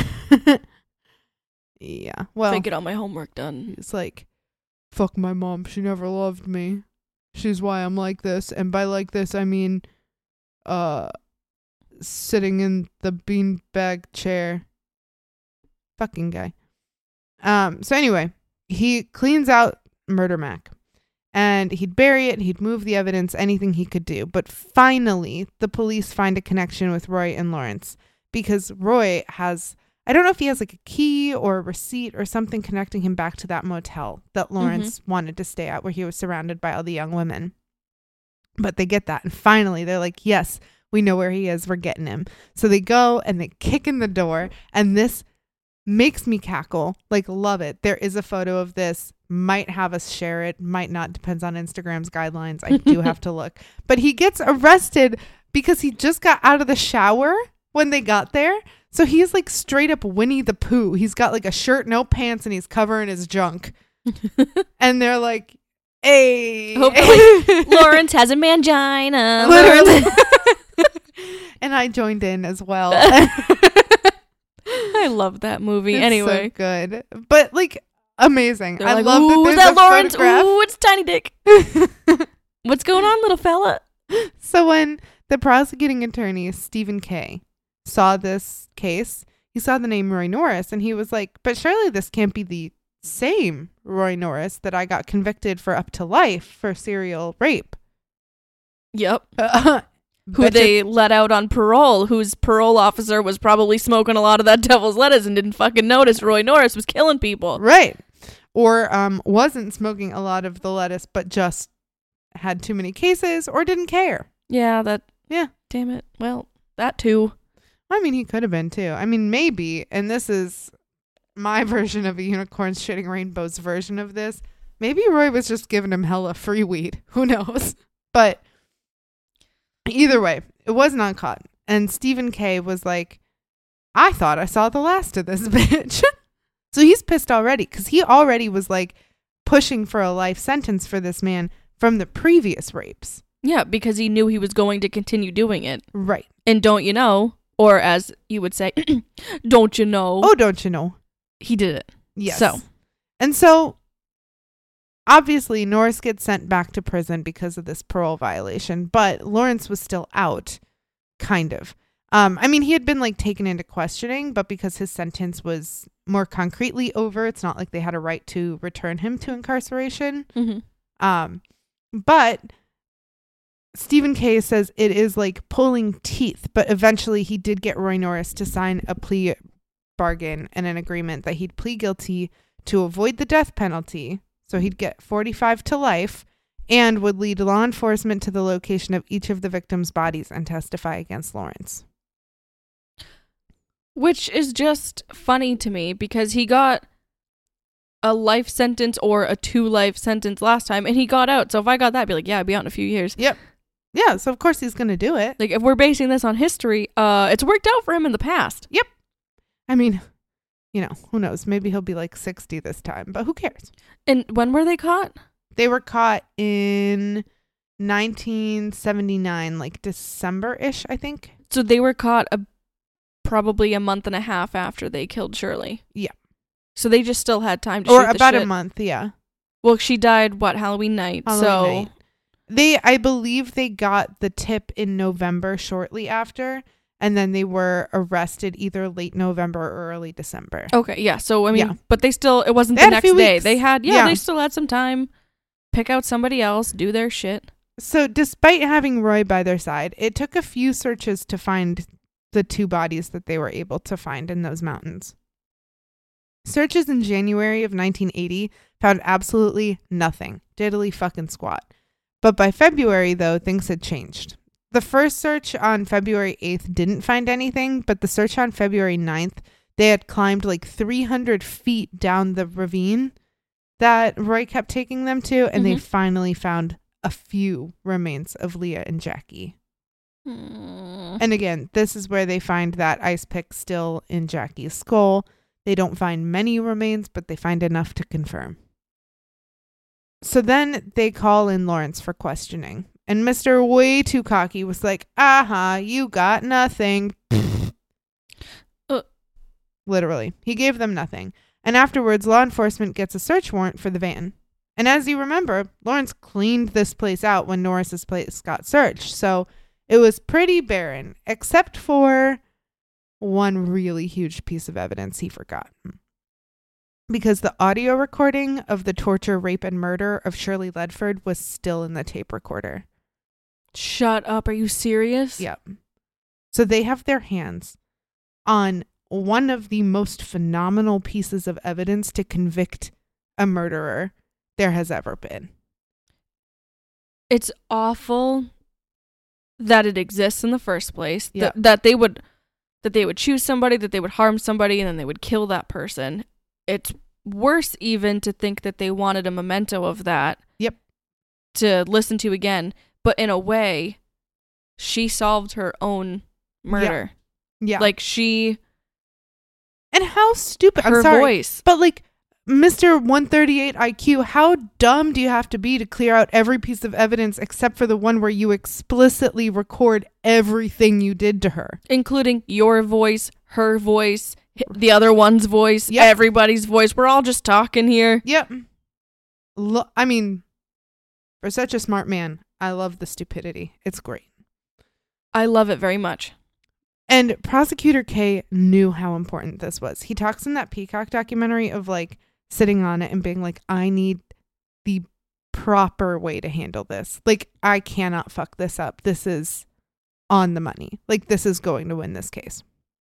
Yeah. Well, if I get all my homework done. He's like, fuck my mom. She never loved me. She's why I'm like this. And by like this, I mean, uh, sitting in the beanbag chair. Fucking guy. Um. So anyway, he cleans out Murder Mac. And he'd bury it, he'd move the evidence, anything he could do. But finally, the police find a connection with Roy and Lawrence. Because Roy has I don't know if he has like a key or a receipt or something connecting him back to that motel that Lawrence mm-hmm. wanted to stay at, where he was surrounded by all the young women. But they get that. And finally, they're like, yes, we know where he is. We're getting him. So they go and they kick in the door. And this makes me cackle. Like, love it. There is a photo of this. Might have us share it. Might not. Depends on Instagram's guidelines. I do have to look. But he gets arrested because he just got out of the shower when they got there. So he's like straight up Winnie the Pooh. He's got like a shirt, no pants, and he's covering his junk. And they're like, hey. Hopefully Lawrence has a mangina. Literally. And I joined in as well. I love that movie. It's anyway. So good. But like amazing. They're I like, love ooh, that there's that a Lawrence. photograph. Ooh, it's Tiny Dick. What's going on, little fella? So when the prosecuting attorney, Stephen Kay, saw this case, he saw the name Roy Norris and he was like, but surely this can't be the same Roy Norris that I got convicted for up to life for serial rape. Yep. Uh, Who they you- let out on parole, whose parole officer was probably smoking a lot of that devil's lettuce and didn't fucking notice Roy Norris was killing people. Right. Or um, wasn't smoking a lot of the lettuce, but just had too many cases or didn't care. Yeah, that. Yeah. Damn it. Well, that too. I mean, he could have been too. I mean, maybe, and this is my version of a unicorns shitting rainbows version of this. Maybe Roy was just giving him hella free weed. Who knows? But either way, it was not caught. And Stephen Kay was like, I thought I saw the last of this bitch. So he's pissed already because he already was like pushing for a life sentence for this man from the previous rapes. Yeah, because he knew he was going to continue doing it. Right. And don't you know, or as you would say, don't you know? Oh, don't you know? He did it. Yes. So. And so, obviously, Norris gets sent back to prison because of this parole violation, but Lawrence was still out, kind of. Um, I mean, he had been, like, taken into questioning, but because his sentence was more concretely over, it's not like they had a right to return him to incarceration. Mm-hmm. Um, but Stephen Kay says it is like pulling teeth, but eventually he did get Roy Norris to sign a plea bargain and an agreement that he'd plead guilty to avoid the death penalty. So he'd get forty-five to life and would lead law enforcement to the location of each of the victims' bodies and testify against Lawrence. Which is just funny to me because he got a life sentence or a two life sentence last time and he got out. So if I got that, I'd be like, yeah, I'd be out in a few years. Yep. Yeah, so of course he's going to do it. Like, if we're basing this on history, uh, it's worked out for him in the past. Yep. I mean, you know, who knows? Maybe he'll be like sixty this time, but who cares? And when were they caught? They were caught in nineteen seventy-nine, like December-ish, I think. So they were caught a, probably a month and a half after they killed Shirley. Yeah. So they just still had time to or shoot the about shit. a month, yeah. Well, she died, what, Halloween night? Halloween so night. They, I believe they got the tip in November shortly after, and then they were arrested either late November or early December. Okay, yeah. So, I mean, Yeah. but they still, it wasn't They the had a next few day. weeks. They had, yeah, Yeah. they still had some time. Pick out somebody else, do their shit. So despite having Roy by their side, it took a few searches to find the two bodies that they were able to find in those mountains. Searches in January of nineteen eighty found absolutely nothing. Diddly fucking squat. But by February, though, things had changed. The first search on February eighth didn't find anything, but the search on February ninth, they had climbed like three hundred feet down the ravine that Roy kept taking them to, and Mm-hmm. they finally found a few remains of Leah and Jackie. Mm. And again, this is where they find that ice pick still in Jackie's skull. They don't find many remains, but they find enough to confirm. So then they call in Lawrence for questioning. And Mister Way Too Cocky was like, aha, you got nothing. uh. Literally. He gave them nothing. And afterwards, law enforcement gets a search warrant for the van. And as you remember, Lawrence cleaned this place out when Norris's place got searched. So it was pretty barren, except for one really huge piece of evidence he forgot. Because the audio recording of the torture, rape, and murder of Shirley Ledford was still in the tape recorder. Shut up. Are you serious? Yep. So they have their hands on one of the most phenomenal pieces of evidence to convict a murderer there has ever been. It's awful that it exists in the first place. Yeah. That that they would that they would choose somebody, that they would harm somebody, and then they would kill that person. It's worse even to think that they wanted a memento of that. Yep. To listen to again. But in a way, she solved her own murder. Yeah. yeah. Like she And how stupid. her I'm sorry. voice. But like Mister one thirty-eight I Q, how dumb do you have to be to clear out every piece of evidence except for the one where you explicitly record everything you did to her? Including your voice, her voice, the other one's voice, Yep. everybody's voice. We're all just talking here. Yep. Lo- I mean, for such a smart man, I love the stupidity. It's great. I love it very much. And Prosecutor K knew how important this was. He talks in that Peacock documentary of like sitting on it and being like, I need the proper way to handle this. Like, I cannot fuck this up. This is on the money. Like, this is going to win this case.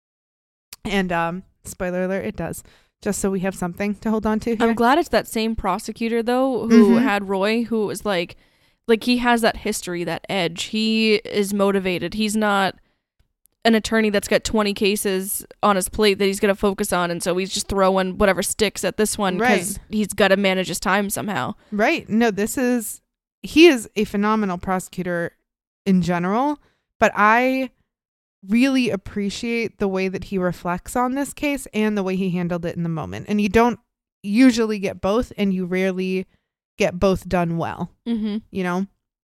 And um, spoiler alert, it does. Just so we have something to hold on to here. I'm glad it's that same prosecutor though who Mhm. had Roy, who was like like he has that history, that edge. He is motivated. He's not an attorney that's got twenty cases on his plate that he's going to focus on, and so he's just throwing whatever sticks at this one because Right. he's got to manage his time somehow. Right. No, this is, he is a phenomenal prosecutor in general, but I really appreciate the way that he reflects on this case and the way he handled it in the moment. And you don't usually get both, and you rarely get both done well, Mm-hmm. you know?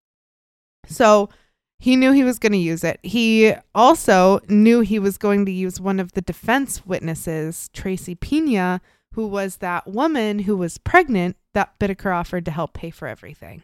So he knew he was going to use it. He also knew he was going to use one of the defense witnesses, Tracy Pena, who was that woman who was pregnant that Bittaker offered to help pay for everything.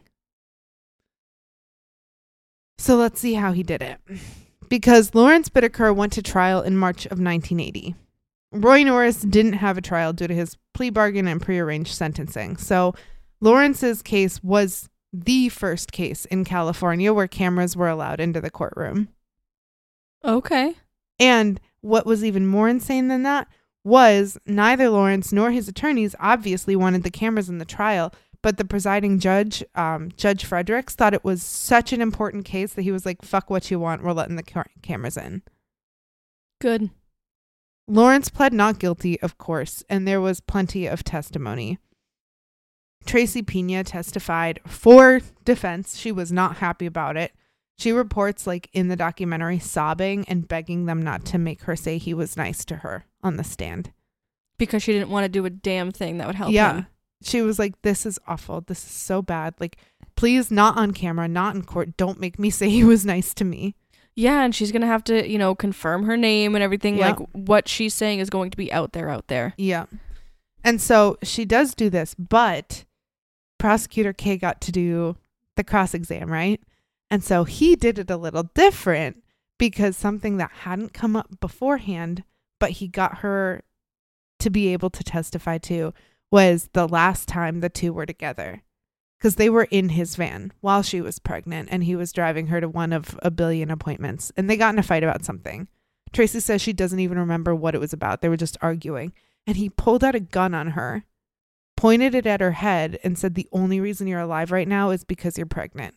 So let's see how he did it. Because Lawrence Bittaker went to trial in March of nineteen eighty. Roy Norris didn't have a trial due to his plea bargain and prearranged sentencing. So Lawrence's case was the first case in California where cameras were allowed into the courtroom. Okay. And what was even more insane than that was neither Lawrence nor his attorneys obviously wanted the cameras in the trial, but the presiding judge, um, Judge Fredericks, thought it was such an important case that he was like, fuck what you want, we're letting the ca- cameras in. Good. Lawrence pled not guilty, of course, and there was plenty of testimony. Tracy Pena testified for defense. She was not happy about it. She reports, like in the documentary, sobbing and begging them not to make her say he was nice to her on the stand. Because she didn't want to do a damn thing that would help yeah. him. She was like, this is awful. This is so bad. Like, please, not on camera, not in court. Don't make me say he was nice to me. Yeah, and she's going to have to, you know, confirm her name and everything. Yeah. Like, what she's saying is going to be out there, out there. Yeah. And so she does do this, but Prosecutor K got to do the cross exam, right? And so he did it a little different because something that hadn't come up beforehand, but he got her to be able to testify to, was the last time the two were together. Because they were in his van while she was pregnant and he was driving her to one of a billion appointments. And they got in a fight about something. Tracy says she doesn't even remember what it was about. They were just arguing. And he pulled out a gun on her, pointed it at her head, and said, the only reason you're alive right now is because you're pregnant.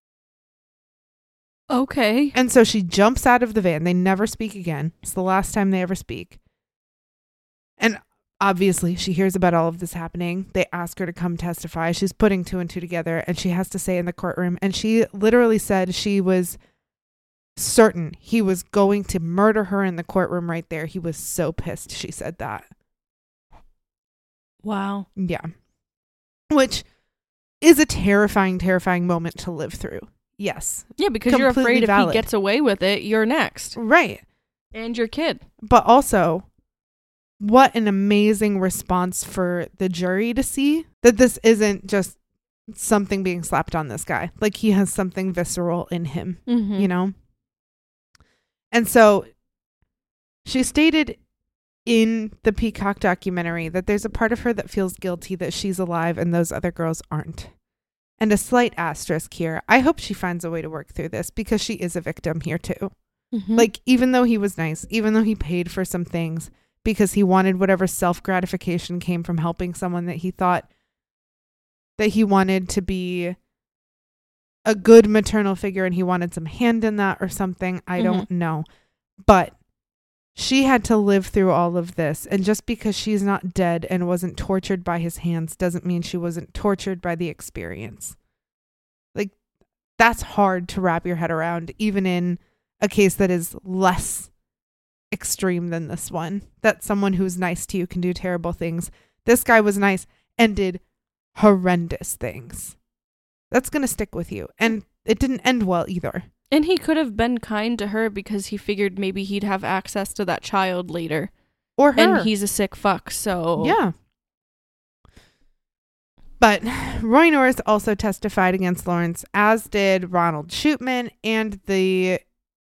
Okay. And so she jumps out of the van. They never speak again. It's the last time they ever speak. And obviously, she hears about all of this happening. They ask her to come testify. She's putting two and two together, and she has to say in the courtroom. And she literally said she was certain he was going to murder her in the courtroom right there. He was so pissed she said that. Wow. Yeah. Which is a terrifying, terrifying moment to live through. Yes. Yeah, because you're Completely afraid if valid. he gets away with it, you're next. Right. And your kid. But also, what an amazing response for the jury to see that this isn't just something being slapped on this guy. Like, he has something visceral in him, Mm-hmm. you know? And so she stated in the Peacock documentary that there's a part of her that feels guilty that she's alive and those other girls aren't. And a slight asterisk here. I hope she finds a way to work through this because she is a victim here too. Mm-hmm. Like, even though he was nice, even though he paid for some things, because he wanted whatever self-gratification came from helping someone that he thought that he wanted to be a good maternal figure and he wanted some hand in that or something. I mm-hmm. don't know. But she had to live through all of this. And just because she's not dead and wasn't tortured by his hands doesn't mean she wasn't tortured by the experience. Like, that's hard to wrap your head around, even in a case that is less extreme than this one. That someone who's nice to you can do terrible things. This guy was nice and did horrendous things. That's going to stick with you. And it didn't end well either. And he could have been kind to her because he figured maybe he'd have access to that child later. Or her. And he's a sick fuck, so... Yeah. But Roy Norris also testified against Lawrence, as did Ronald Shootman and the...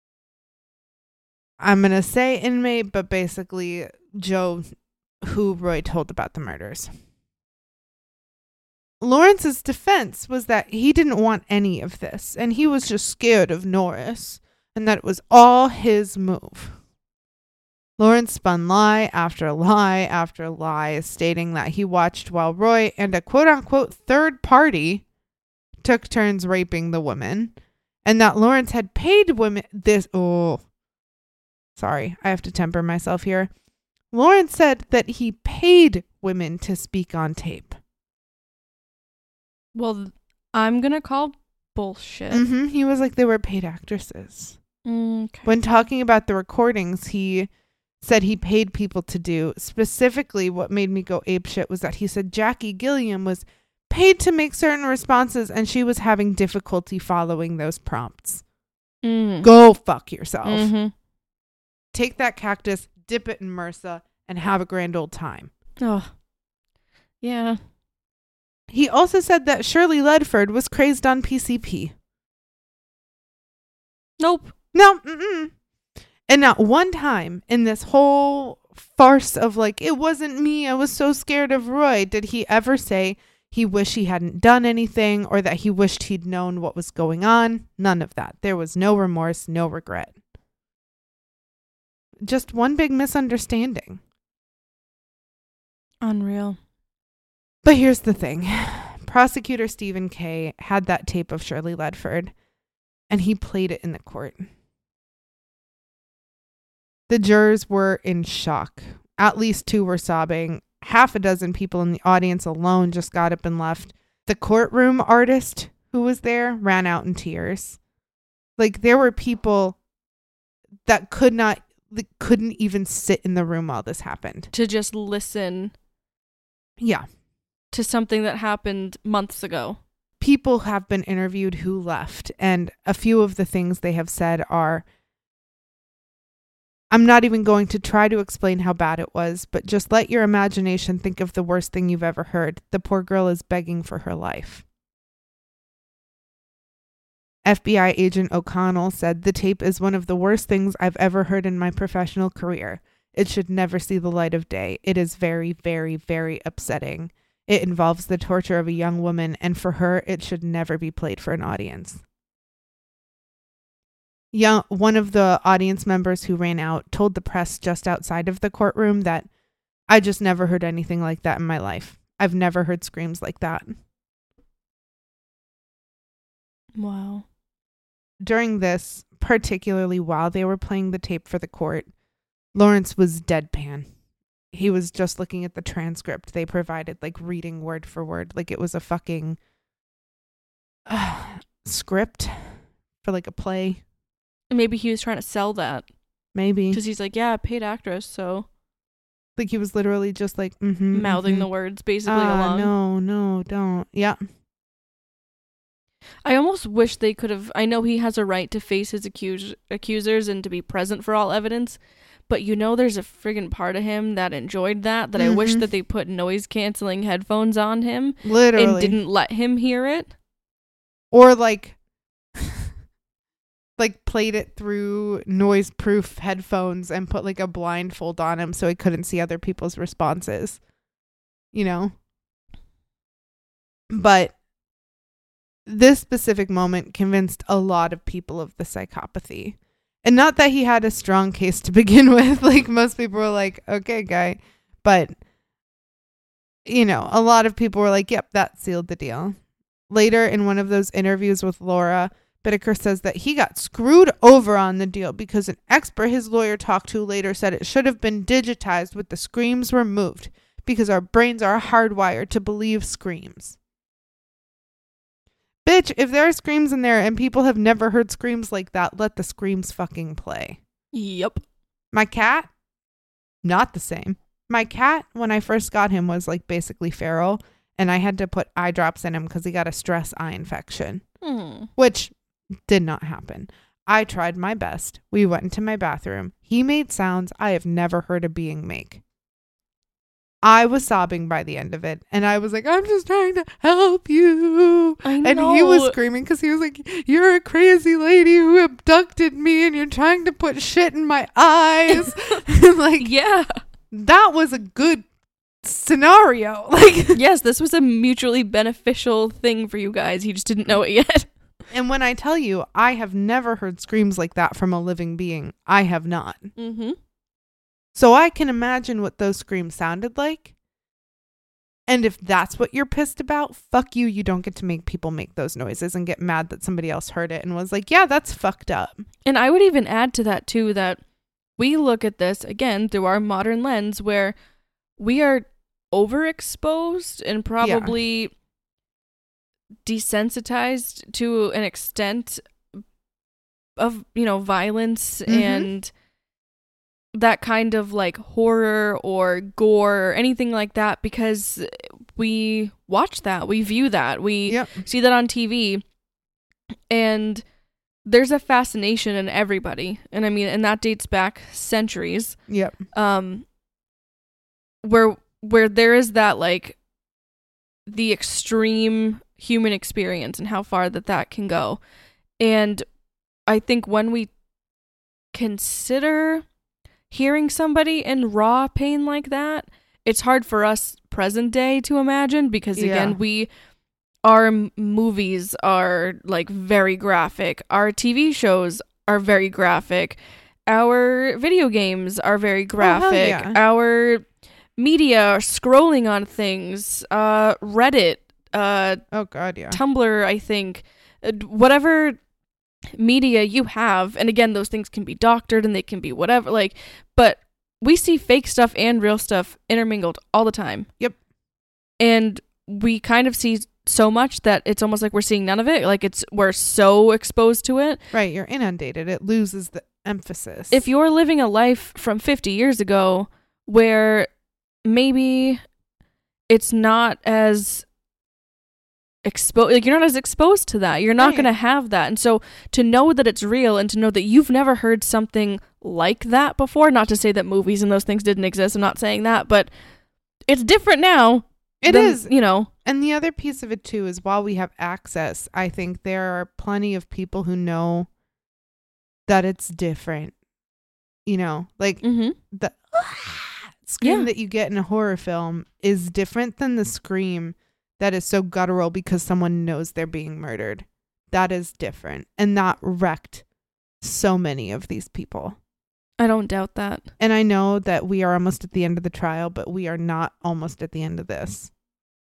I'm going to say inmate, but basically Joe, who Roy told about the murders. Lawrence's defense was that he didn't want any of this, and he was just scared of Norris, and that it was all his move. Lawrence spun lie after lie after lie, stating that he watched while Roy and a quote-unquote third party took turns raping the women, and that Lawrence had paid women this... Oh, sorry, I have to temper myself here. Lawrence said that he paid women to speak on tape. Well, I'm going to call bullshit. Mm-hmm. He was like, they were paid actresses. Okay. When talking about the recordings, he said he paid people to do. Specifically, what made me go apeshit was that he said Jackie Gilliam was paid to make certain responses and she was having difficulty following those prompts. Mm. Go fuck yourself. Mm-hmm. Take that cactus, dip it in MRSA, and have a grand old time. Oh, yeah. He also said that Shirley Ledford was crazed on P C P. Nope. No. Mm-mm. And not one time in this whole farce of like, it wasn't me, I was so scared of Roy, did he ever say he wished he hadn't done anything or that he wished he'd known what was going on. None of that. There was no remorse, no regret. Just one big misunderstanding. Unreal. But here's the thing. Prosecutor Stephen Kay had that tape of Shirley Ledford, and he played it in the court. The jurors were in shock. At least two were sobbing. Half a dozen people in the audience alone just got up and left. The courtroom artist who was there ran out in tears. Like, there were people that could not, that couldn't even sit in the room while this happened. To just listen. Yeah. To something that happened months ago. People have been interviewed who left, and a few of the things they have said are, I'm not even going to try to explain how bad it was, but just let your imagination think of the worst thing you've ever heard. The poor girl is begging for her life. F B I agent O'Connell said, the tape is one of the worst things I've ever heard in my professional career. It should never see the light of day. It is very, very, very upsetting. It involves the torture of a young woman, and for her, it should never be played for an audience. Young, one of the audience members who ran out told the press just outside of the courtroom that, I just never heard anything like that in my life. I've never heard screams like that. Wow. During this, particularly while they were playing the tape for the court, Lawrence was deadpan. He was just looking at the transcript they provided, like reading word for word, like it was a fucking uh, script for like a play. Maybe he was trying to sell that. Maybe. Because he's like, yeah, paid actress, so. Like he was literally just like, mm-hmm, mouthing mm-hmm. the words basically uh, along. No, no, don't. Yeah. I almost wish they could have. I know he has a right to face his accus- accusers and to be present for all evidence. But you know there's a friggin' part of him that enjoyed that, that mm-hmm. I wish that they put noise-canceling headphones on him. Literally. And didn't let him hear it. Or like, like played it through noise-proof headphones and put like a blindfold on him so he couldn't see other people's responses. You know? But this specific moment convinced a lot of people of the psychopathy. And not that he had a strong case to begin with. Like, most people were like, okay, guy. But, you know, a lot of people were like, yep, that sealed the deal. Later, in one of those interviews with Laura, Bittaker says that he got screwed over on the deal because an expert his lawyer talked to later said it should have been digitized with the screams removed because our brains are hardwired to believe screams. Bitch, if there are screams in there and people have never heard screams like that, let the screams fucking play. Yep. My cat, not the same. My cat, when I first got him, was like basically feral, and I had to put eye drops in him because he got a stress eye infection, Hmm. which did not happen. I tried my best. We went into my bathroom. He made sounds I have never heard a being make. I was sobbing by the end of it, and I was like, I'm just trying to help you. I And know. he was screaming because he was like, you're a crazy lady who abducted me and you're trying to put shit in my eyes. Like, Yeah. that was a good scenario. Like, Yes, this was a mutually beneficial thing for you guys. He just didn't know it yet. and when I tell you, I have never heard screams like that from a living being. I have not. Mm-hmm. So I can imagine what those screams sounded like. And if that's what you're pissed about, fuck you. You don't get to make people make those noises and get mad that somebody else heard it and was like, yeah, that's fucked up. And I would even add to that, too, that we look at this, again, through our modern lens where we are overexposed and probably desensitized to an extent of, you know, violence Mhm. and that kind of like horror or gore or anything like that because we watch that, we view that, we Yep. see that on T V, and there's a fascination in everybody, and I mean, and that dates back centuries. Yep. Um, where where there is that like the extreme human experience and how far that that can go, and I think when we consider hearing somebody in raw pain like that, it's hard for us present day to imagine because again, Yeah. we our m- movies are like very graphic. Our T V shows are very graphic. Our video games are very graphic. yeah. Our media scrolling on things, uh Reddit, uh Oh, God, yeah. Tumblr, I think, uh, whatever media you have, and again, those things can be doctored and they can be whatever, like, but we see fake stuff and real stuff intermingled all the time. Yep. And we kind of see so much that it's almost like we're seeing none of it. Like it's we're so exposed to it. Right. You're inundated. It loses the emphasis. If you're living a life from fifty years ago where maybe it's not as exposed, like you're not as exposed to that, you're not Right. going to have that. And so to know that it's real and to know that you've never heard something like that before, not to say that movies and those things didn't exist, I'm not saying that, but it's different now. It than, is. you know. And the other piece of it too is while we have access, I think there are plenty of people who know that it's different. You know, like Mhm. the scream Yeah. that you get in a horror film is different than the scream that is so guttural because someone knows they're being murdered. That is different. And that wrecked so many of these people. I don't doubt that. And I know that we are almost at the end of the trial, but we are not almost at the end of this.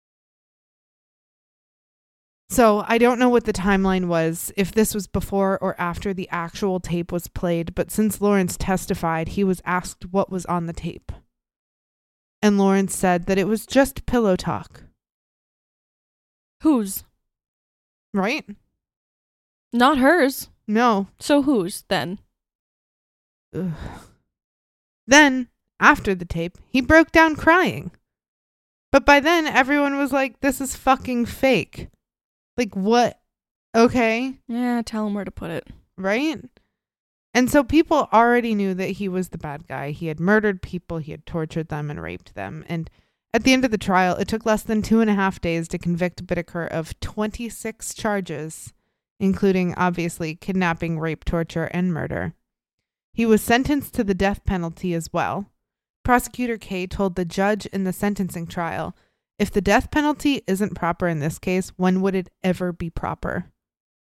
So I don't know what the timeline was, if this was before or after the actual tape was played, but since Lawrence testified, he was asked what was on the tape. And Lawrence said that it was just pillow talk. Whose? Right? Not hers. No. So whose then? Ugh. Then, after the tape, he broke down crying. But by then, everyone was like, this is fucking fake. Like, what? Okay. Yeah, tell him where to put it. Right? And so people already knew that he was the bad guy. He had murdered people, he had tortured them and raped them. And at the end of the trial, it took less than two and a half days to convict Bittaker of twenty-six charges, including, obviously, kidnapping, rape, torture, and murder. He was sentenced to the death penalty as well. Prosecutor Kay told the judge in the sentencing trial, if the death penalty isn't proper in this case, when would it ever be proper?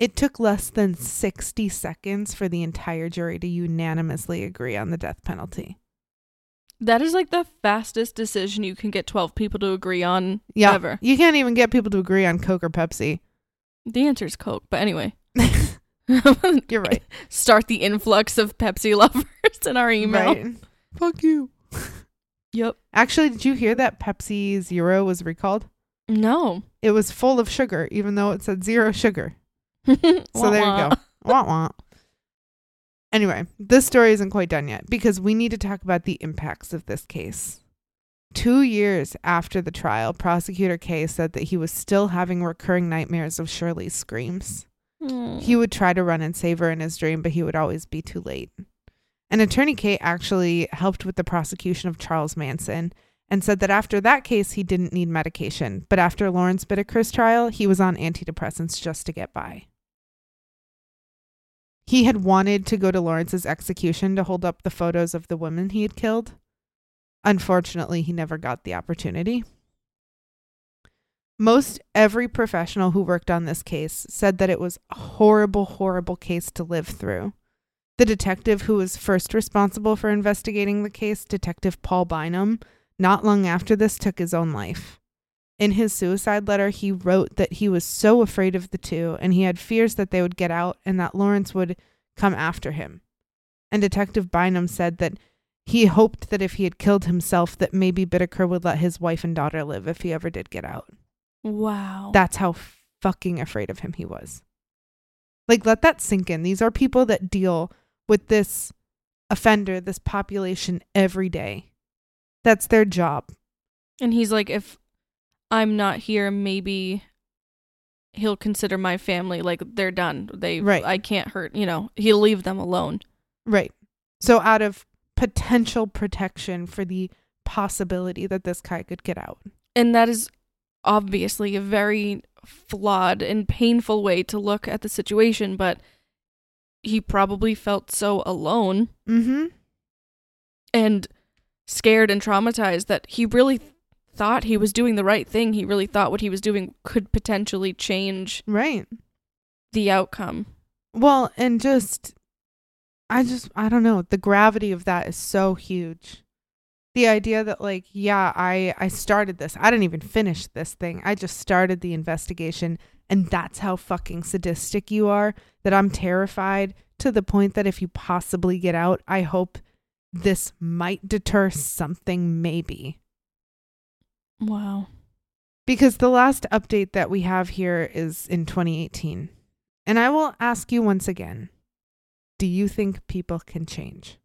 It took less than sixty seconds for the entire jury to unanimously agree on the death penalty. That is like the fastest decision you can get twelve people to agree on Yeah, ever. You can't even get people to agree on Coke or Pepsi. The answer is Coke, but anyway. You're right. Start the influx of Pepsi lovers in our email. Right. Fuck you. Yep. Actually, did you hear that Pepsi Zero was recalled? No. It was full of sugar, even though it said zero sugar. So Wah, there wah. you go. Wah, wah. Anyway, this story isn't quite done yet because we need to talk about the impacts of this case. Two years after the trial, Prosecutor Kay said that he was still having recurring nightmares of Shirley's screams. Hmm. He would try to run and save her in his dream, but he would always be too late. And Attorney Kay actually helped with the prosecution of Charles Manson and said that after that case, he didn't need medication. But after Lawrence Bittaker's trial, he was on antidepressants just to get by. He had wanted to go to Lawrence's execution to hold up the photos of the women he had killed. Unfortunately, he never got the opportunity. Most every professional who worked on this case said that it was a horrible, horrible case to live through. The detective who was first responsible for investigating the case, Detective Paul Bynum, not long after this took his own life. In his suicide letter, he wrote that he was so afraid of the two and he had fears that they would get out and that Lawrence would come after him. And Detective Bynum said that he hoped that if he had killed himself, that maybe Bittaker would let his wife and daughter live if he ever did get out. Wow. That's how fucking afraid of him he was. Like, let that sink in. These are people that deal with this offender, this population every day. That's their job. And he's like, if I'm not here, maybe he'll consider my family like they're done. They, Right. I can't hurt, you know, he'll leave them alone. Right. So out of potential protection for the possibility that this guy could get out. And that is obviously a very flawed and painful way to look at the situation, but he probably felt so alone Mm-hmm. and scared and traumatized that he really thought he was doing the right thing. He really thought what he was doing could potentially change Right. the outcome. Well, and just, I just, I don't know. The gravity of that is so huge. The idea that, like, yeah, I, I started this. I didn't even finish this thing. I just started the investigation. And that's how fucking sadistic you are, that I'm terrified to the point that if you possibly get out, I hope this might deter something, maybe. Wow. Because the last update that we have here is in twenty eighteen. And I will ask you once again, do you think people can change?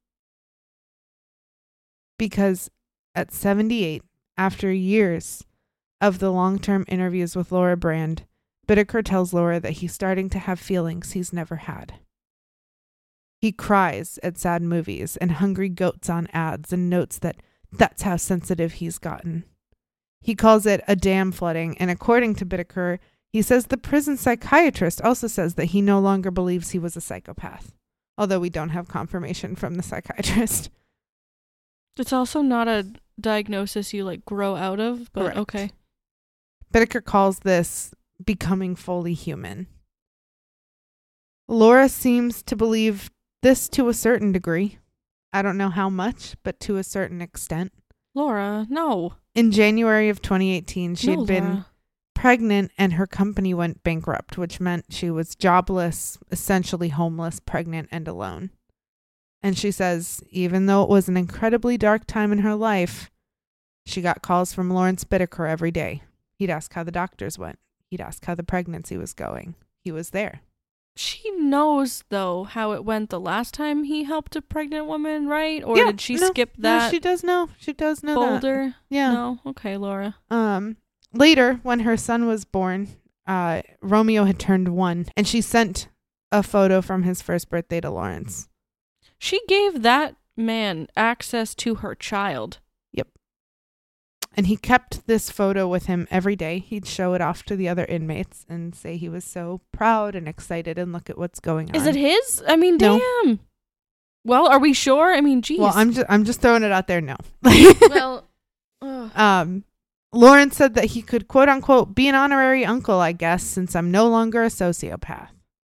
Because at seventy-eight, after years of the long-term interviews with Laura Brand, Bittaker tells Laura that he's starting to have feelings he's never had. He cries at sad movies and hungry goats on ads and notes that that's how sensitive he's gotten. He calls it a dam flooding, and according to Bittaker, he says the prison psychiatrist also says that he no longer believes he was a psychopath, although we don't have confirmation from the psychiatrist. It's also not a diagnosis you like grow out of, but Correct. okay. Bittaker calls this becoming fully human. Laura seems to believe this to a certain degree. I don't know how much, but to a certain extent. Laura, no. In January of twenty eighteen, she No, had been Laura. pregnant and her company went bankrupt, which meant she was jobless, essentially homeless, pregnant, and alone. And she says, even though it was an incredibly dark time in her life, she got calls from Lawrence Bittaker every day. He'd ask how the doctors went. He'd ask how the pregnancy was going. He was there. She knows, though, how it went the last time he helped a pregnant woman, right? Or Yeah, did she no, skip No, that she does know. She does know that. folder? Yeah. No? Okay, Laura. Um, later, when her son was born, uh, Romeo had turned one, and she sent a photo from his first birthday to Lawrence. She gave that man access to her child. And he kept this photo with him every day. He'd show it off to the other inmates and say he was so proud and excited and look at what's going on. Is it his? I mean, No. damn. Well, are we sure? I mean, geez. Well, I'm just I'm just throwing it out there. No. well, ugh. um, Lawrence said that he could quote unquote be an honorary uncle, I guess, since I'm no longer a sociopath.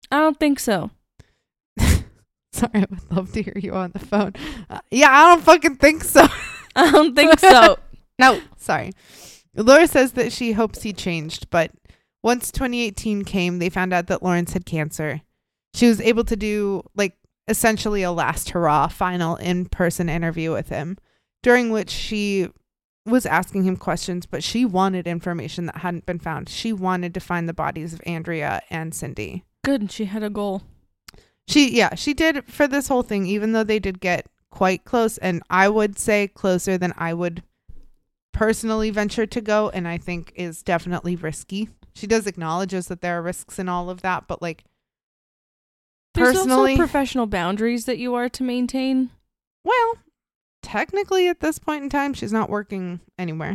I don't think so. Sorry, I would love to hear you on the phone. Uh, yeah, I don't fucking think so. I don't think so. No, sorry. Laura says that she hopes he changed, but once twenty eighteen came, they found out that Lawrence had cancer. She was able to do, like, essentially a last hurrah final in-person interview with him, during which she was asking him questions, but she wanted information that hadn't been found. She wanted to find the bodies of Andrea and Cindy. Good. She had a goal. She, yeah, she did for this whole thing, even though they did get quite close, and I would say closer than I would personally venture to go, and I think is definitely risky. She does acknowledges that there are risks in all of that, but like, There's personally, also professional boundaries that you are to maintain. well, technically at this point in time, she's not working anywhere.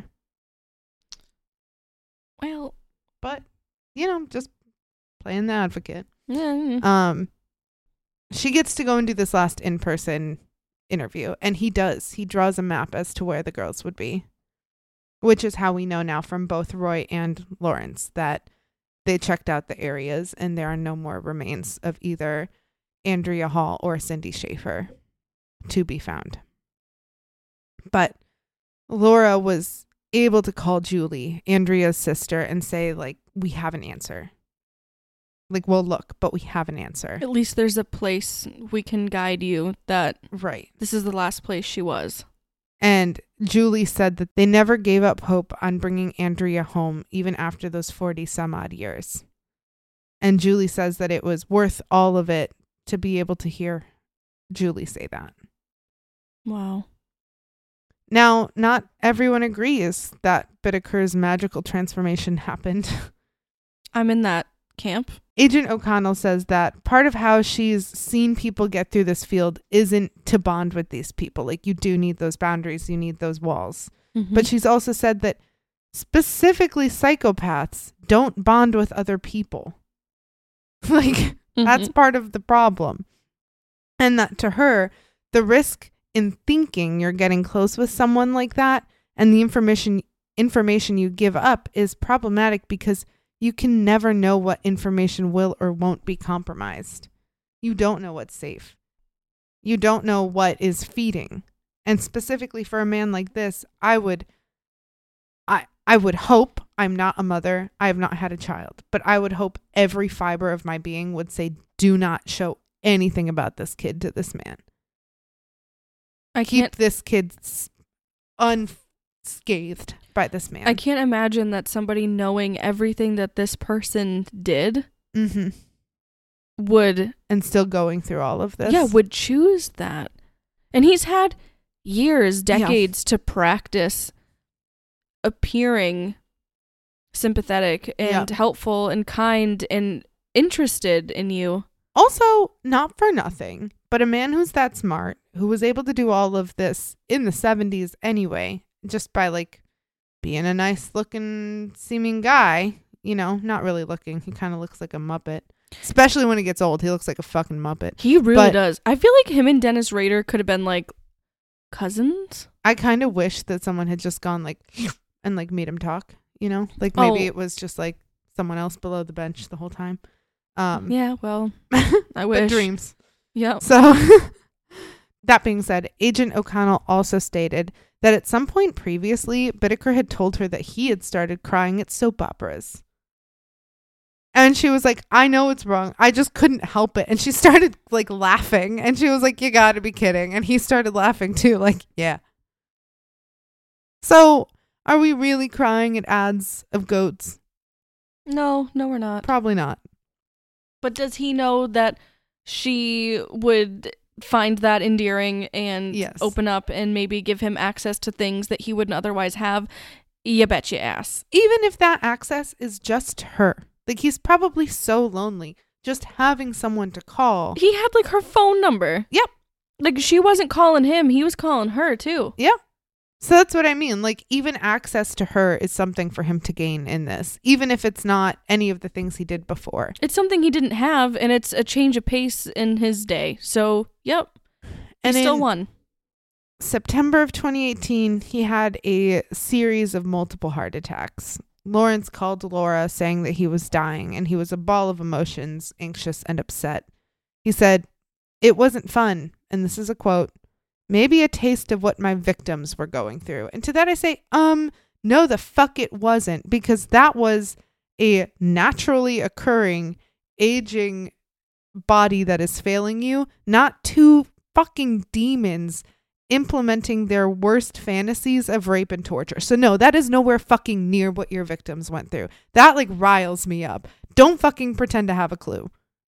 Well, But, you know, just playing the advocate. yeah. Um, she gets to go and do this last in-person interview, and he does. He draws a map as to where the girls would be, which is how we know now from both Roy and Lawrence that they checked out the areas and there are no more remains of either Andrea Hall or Cindy Schaefer to be found. But Laura was able to call Julie, Andrea's sister, and say, like, we have an answer. Like, we'll look, but we have an answer. At least there's a place we can guide you that Right. this is the last place she was. And Julie said that they never gave up hope on bringing Andrea home, even after those forty some odd years. And Julie says that it was worth all of it to be able to hear Julie say that. Wow. Now, not everyone agrees that Bittaker's magical transformation happened. I'm in that camp. Agent O'Connell says that part of how she's seen people get through this field isn't to bond with these people. Like, you do need those boundaries, you need those walls. Mm-hmm. But she's also said that specifically psychopaths don't bond with other people. Like, Mm-hmm. that's part of the problem. And that to her, the risk in thinking you're getting close with someone like that and the information information you give up is problematic because you can never know what information will or won't be compromised. You don't know what's safe. You don't know what is feeding. And specifically for a man like this, I would I I would hope, I'm not a mother, I have not had a child, but I would hope every fiber of my being would say, do not show anything about this kid to this man. I Keep can't this kid s- unscathed by this man. I can't imagine that somebody knowing everything that this person did Mm-hmm. would And still going through all of this. yeah, would choose that. And he's had years, decades to practice appearing sympathetic and Yeah. helpful and kind and interested in you. Also, not for nothing, but a man who's that smart, who was able to do all of this in the seventies anyway, just by like being a nice looking seeming guy, you know, not really looking. He kind of looks like a Muppet. Especially when he gets old, he looks like a fucking Muppet. He really But- does. I feel like him and Dennis Rader could have been like cousins. I kind of wish that someone had just gone like and like made him talk, you know? Like maybe Oh. it was just like someone else below the bench the whole time. Um Yeah, well, I but wish. dreams. Yep. So, that being said, Agent O'Connell also stated that at some point previously, Bittaker had told her that he had started crying at soap operas. And she was like, I know it's wrong. I just couldn't help it. And she started like laughing. And she was like, you gotta be kidding. And he started laughing too. Like, yeah. So, are we really crying at ads of goats? No, no, we're not. Probably not. But does he know that she would find that endearing and Yes. open up and maybe give him access to things that he wouldn't otherwise have? You bet your ass. Even if that access is just her. Like, he's probably so lonely. Just having someone to call. He had like her phone number. Yep. Like she wasn't calling him, he was calling her too. Yeah. So that's what I mean. Like, even access to her is something for him to gain in this, even if it's not any of the things he did before. It's something he didn't have, and it's a change of pace in his day. So, yep. He And still in won. September of twenty eighteen, he had a series of multiple heart attacks. Lawrence called Laura saying that he was dying and he was a ball of emotions, anxious and upset. He said, "It wasn't fun," and this is a quote, "maybe a taste of what my victims were going through." And to that I say, um, no, the fuck it wasn't, because that was a naturally occurring, aging body that is failing you, not two fucking demons implementing their worst fantasies of rape and torture. So no, that is nowhere fucking near what your victims went through. That like riles me up. Don't fucking pretend to have a clue.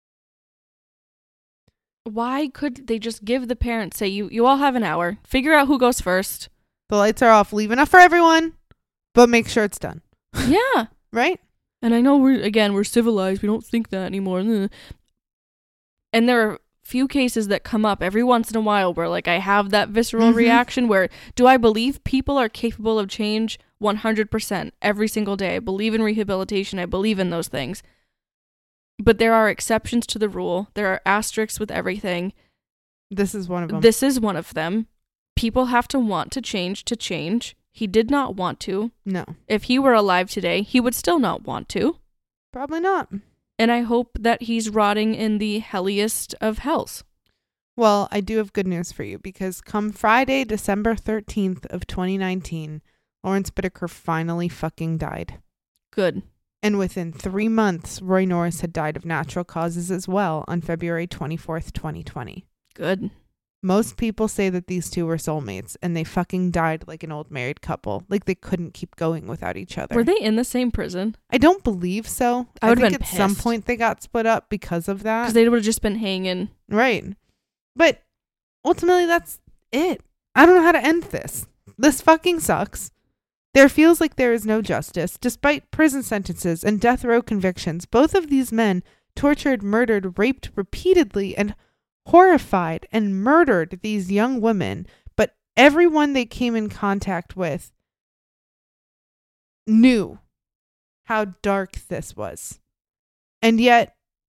Why could they just give the parents, say, you, you all have an hour, figure out who goes first. The lights are off, leave enough for everyone, but make sure it's done. Yeah. Right? And I know we're, again, we're civilized. We don't think that anymore. And there are few cases that come up every once in a while where like I have that visceral mm-hmm. reaction where, do I believe people are capable of change? one hundred percent every single day. I believe in rehabilitation. I believe in those things. But there are exceptions to the rule. There are asterisks with everything. This is one of them. This is one of them. People have to want to change to change. He did not want to. No. If he were alive today, he would still not want to. Probably not. And I hope that he's rotting in the helliest of hells. Well, I do have good news for you, because come Friday, December thirteenth of twenty nineteen, Lawrence Bittaker finally fucking died. Good. And within three months, Roy Norris had died of natural causes as well on February twenty-fourth, twenty twenty. Good. Most people say that these two were soulmates, and they fucking died like an old married couple. Like they couldn't keep going without each other. Were they in the same prison? I don't believe so. I would think have been at some pissed. point they got split up because of that. Because they would have just been hanging. Right. But ultimately, that's it. I don't know how to end this. This fucking sucks. There feels like there is no justice. Despite prison sentences and death row convictions, both of these men tortured, murdered, raped repeatedly, and horrified and murdered these young women. But everyone they came in contact with knew how dark this was. And yet,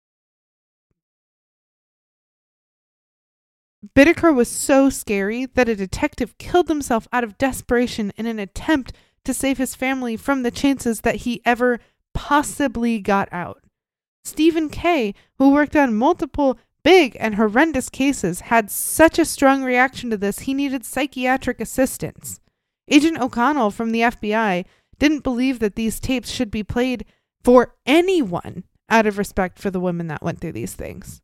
Bittaker was so scary that a detective killed himself out of desperation in an attempt to save his family from the chances that he ever possibly got out. Stephen Kay, who worked on multiple big and horrendous cases, had such a strong reaction to this he needed psychiatric assistance. Agent O'Connell from the F B I didn't believe that these tapes should be played for anyone out of respect for the women that went through these things.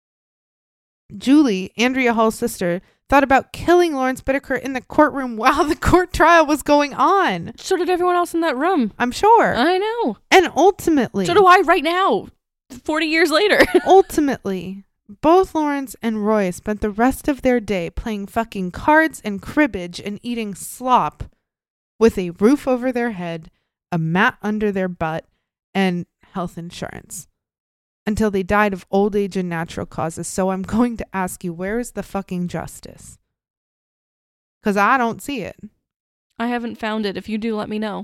Julie, Andrea Hall's sister, thought about killing Lawrence Bittaker in the courtroom while the court trial was going on. So did everyone else in that room. I'm sure. I know. And ultimately... So do I right now, forty years later. ultimately, both Lawrence and Roy spent the rest of their day playing fucking cards and cribbage and eating slop with a roof over their head, a mat under their butt, and health insurance. Until they died of old age and natural causes. So I'm going to ask you, where is the fucking justice? Because I don't see it. I haven't found it. If you do, let me know.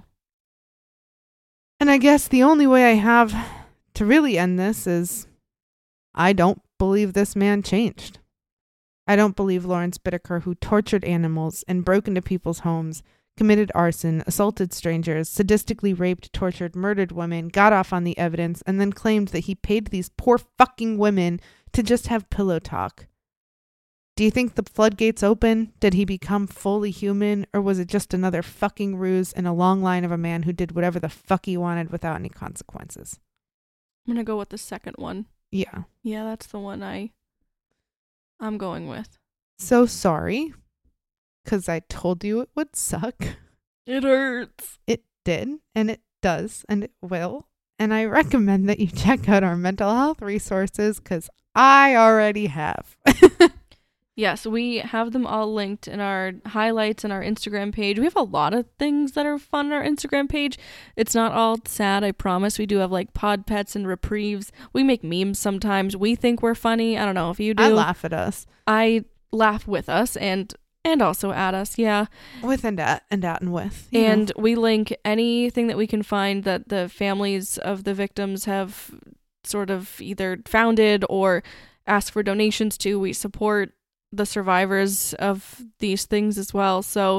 And I guess the only way I have to really end this is I don't believe this man changed. I don't believe Lawrence Bittaker, who tortured animals and broke into people's homes, committed arson, assaulted strangers, sadistically raped, tortured, murdered women, got off on the evidence, and then claimed that he paid these poor fucking women to just have pillow talk. Do you think the floodgates open? Did he become fully human? Or was it just another fucking ruse in a long line of a man who did whatever the fuck he wanted without any consequences? I'm going to go with the second one. Yeah. Yeah, that's the one I, I'm going with. So sorry. Because I told you it would suck. It hurts. It did, and it does, and it will. And I recommend that you check out our mental health resources, because I already have. Yes, we have them all linked in our highlights and our Instagram page. We have a lot of things that are fun on our Instagram page. It's not all sad, I promise. We do have like pod pets and reprieves. We make memes sometimes. We think we're funny. I don't know if you do. I laugh at us. I laugh with us and and also at us, yeah. With and at and at and with. And know. we link anything that we can find that the families of the victims have sort of either founded or asked for donations to. We support the survivors of these things as well. So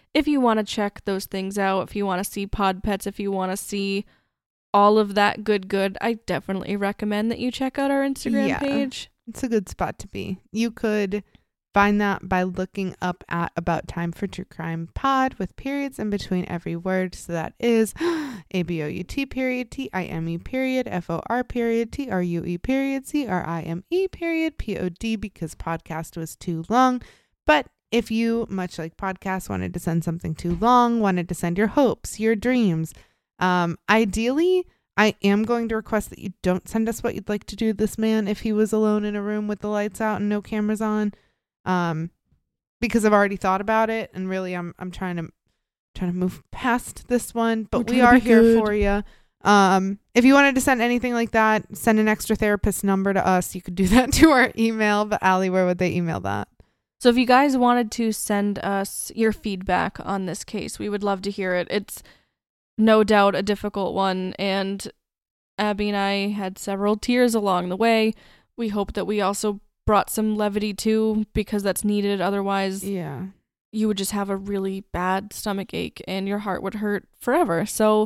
if you want to check those things out, if you want to see Pod Pets, if you want to see all of that good good, I definitely recommend that you check out our Instagram Yeah. page. It's a good spot to be. You could find that by looking up at About Time for True Crime Pod with periods in between every word. So that is A B O U T period, T I M E period, F O R period, T R U E period, C R I M E period, P O D because podcast was too long. But if you, much like podcasts, wanted to send something too long, wanted to send your hopes, your dreams, um, ideally, I am going to request that you don't send us what you'd like to do to this man if he was alone in a room with the lights out and no cameras on. Um, because I've already thought about it, and really, I'm I'm trying to trying to move past this one. But We're we trying are to be here good. for you. Um, if you wanted to send anything like that, send an extra therapist number to us. You could do that to our email. But Allie, where would they email that? So if you guys wanted to send us your feedback on this case, we would love to hear it. It's no doubt a difficult one, and Abby and I had several tears along the way. We hope that we also brought some levity too, because that's needed. Otherwise, Yeah. you would just have a really bad stomach ache and your heart would hurt forever. So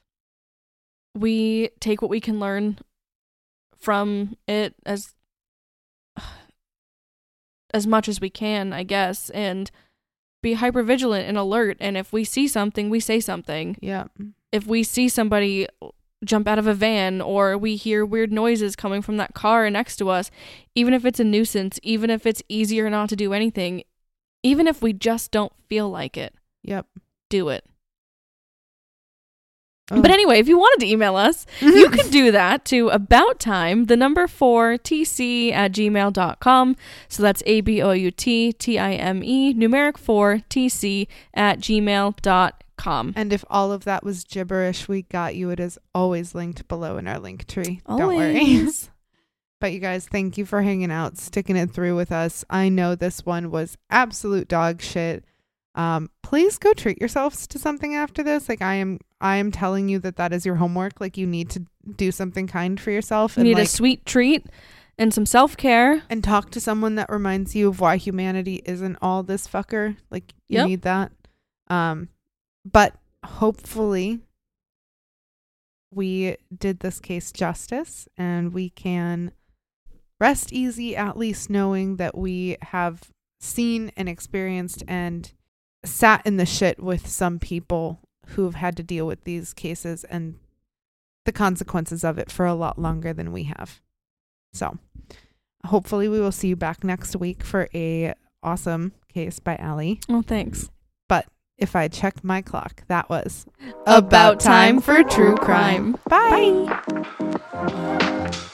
we take what we can learn from it as as much as we can, I guess, and be hyper vigilant and alert. And if we see something, we say something. Yeah. If we see somebody jump out of a van, or we hear weird noises coming from that car next to us, even if it's a nuisance, even if it's easier not to do anything, even if we just don't feel like it, Yep. do it. Oh. But anyway, if you wanted to email us, you could do that to abouttime, the number four, tc at gmail dot com. So that's A B O U T T I M E, numeric four, tc at gmail dot com. And if all of that was gibberish, we got you. It is always linked below in our link tree. Don't worry. Always. But you guys, thank you for hanging out, sticking it through with us. I know this one was absolute dog shit. Um, please go treat yourselves to something after this. Like I am, I am telling you that that is your homework. Like you need to do something kind for yourself. You and need like, a sweet treat and some self-care. and talk to someone that reminds you of why humanity isn't all this fucker. Like you Yep. need that. Um, but hopefully we did this case justice and we can rest easy, at least knowing that we have seen and experienced and sat in the shit with some people who've had to deal with these cases and the consequences of it for a lot longer than we have. So hopefully we will see you back next week for a awesome case by Allie. Oh, thanks. But if I checked my clock, that was About time for true crime. Bye. Bye.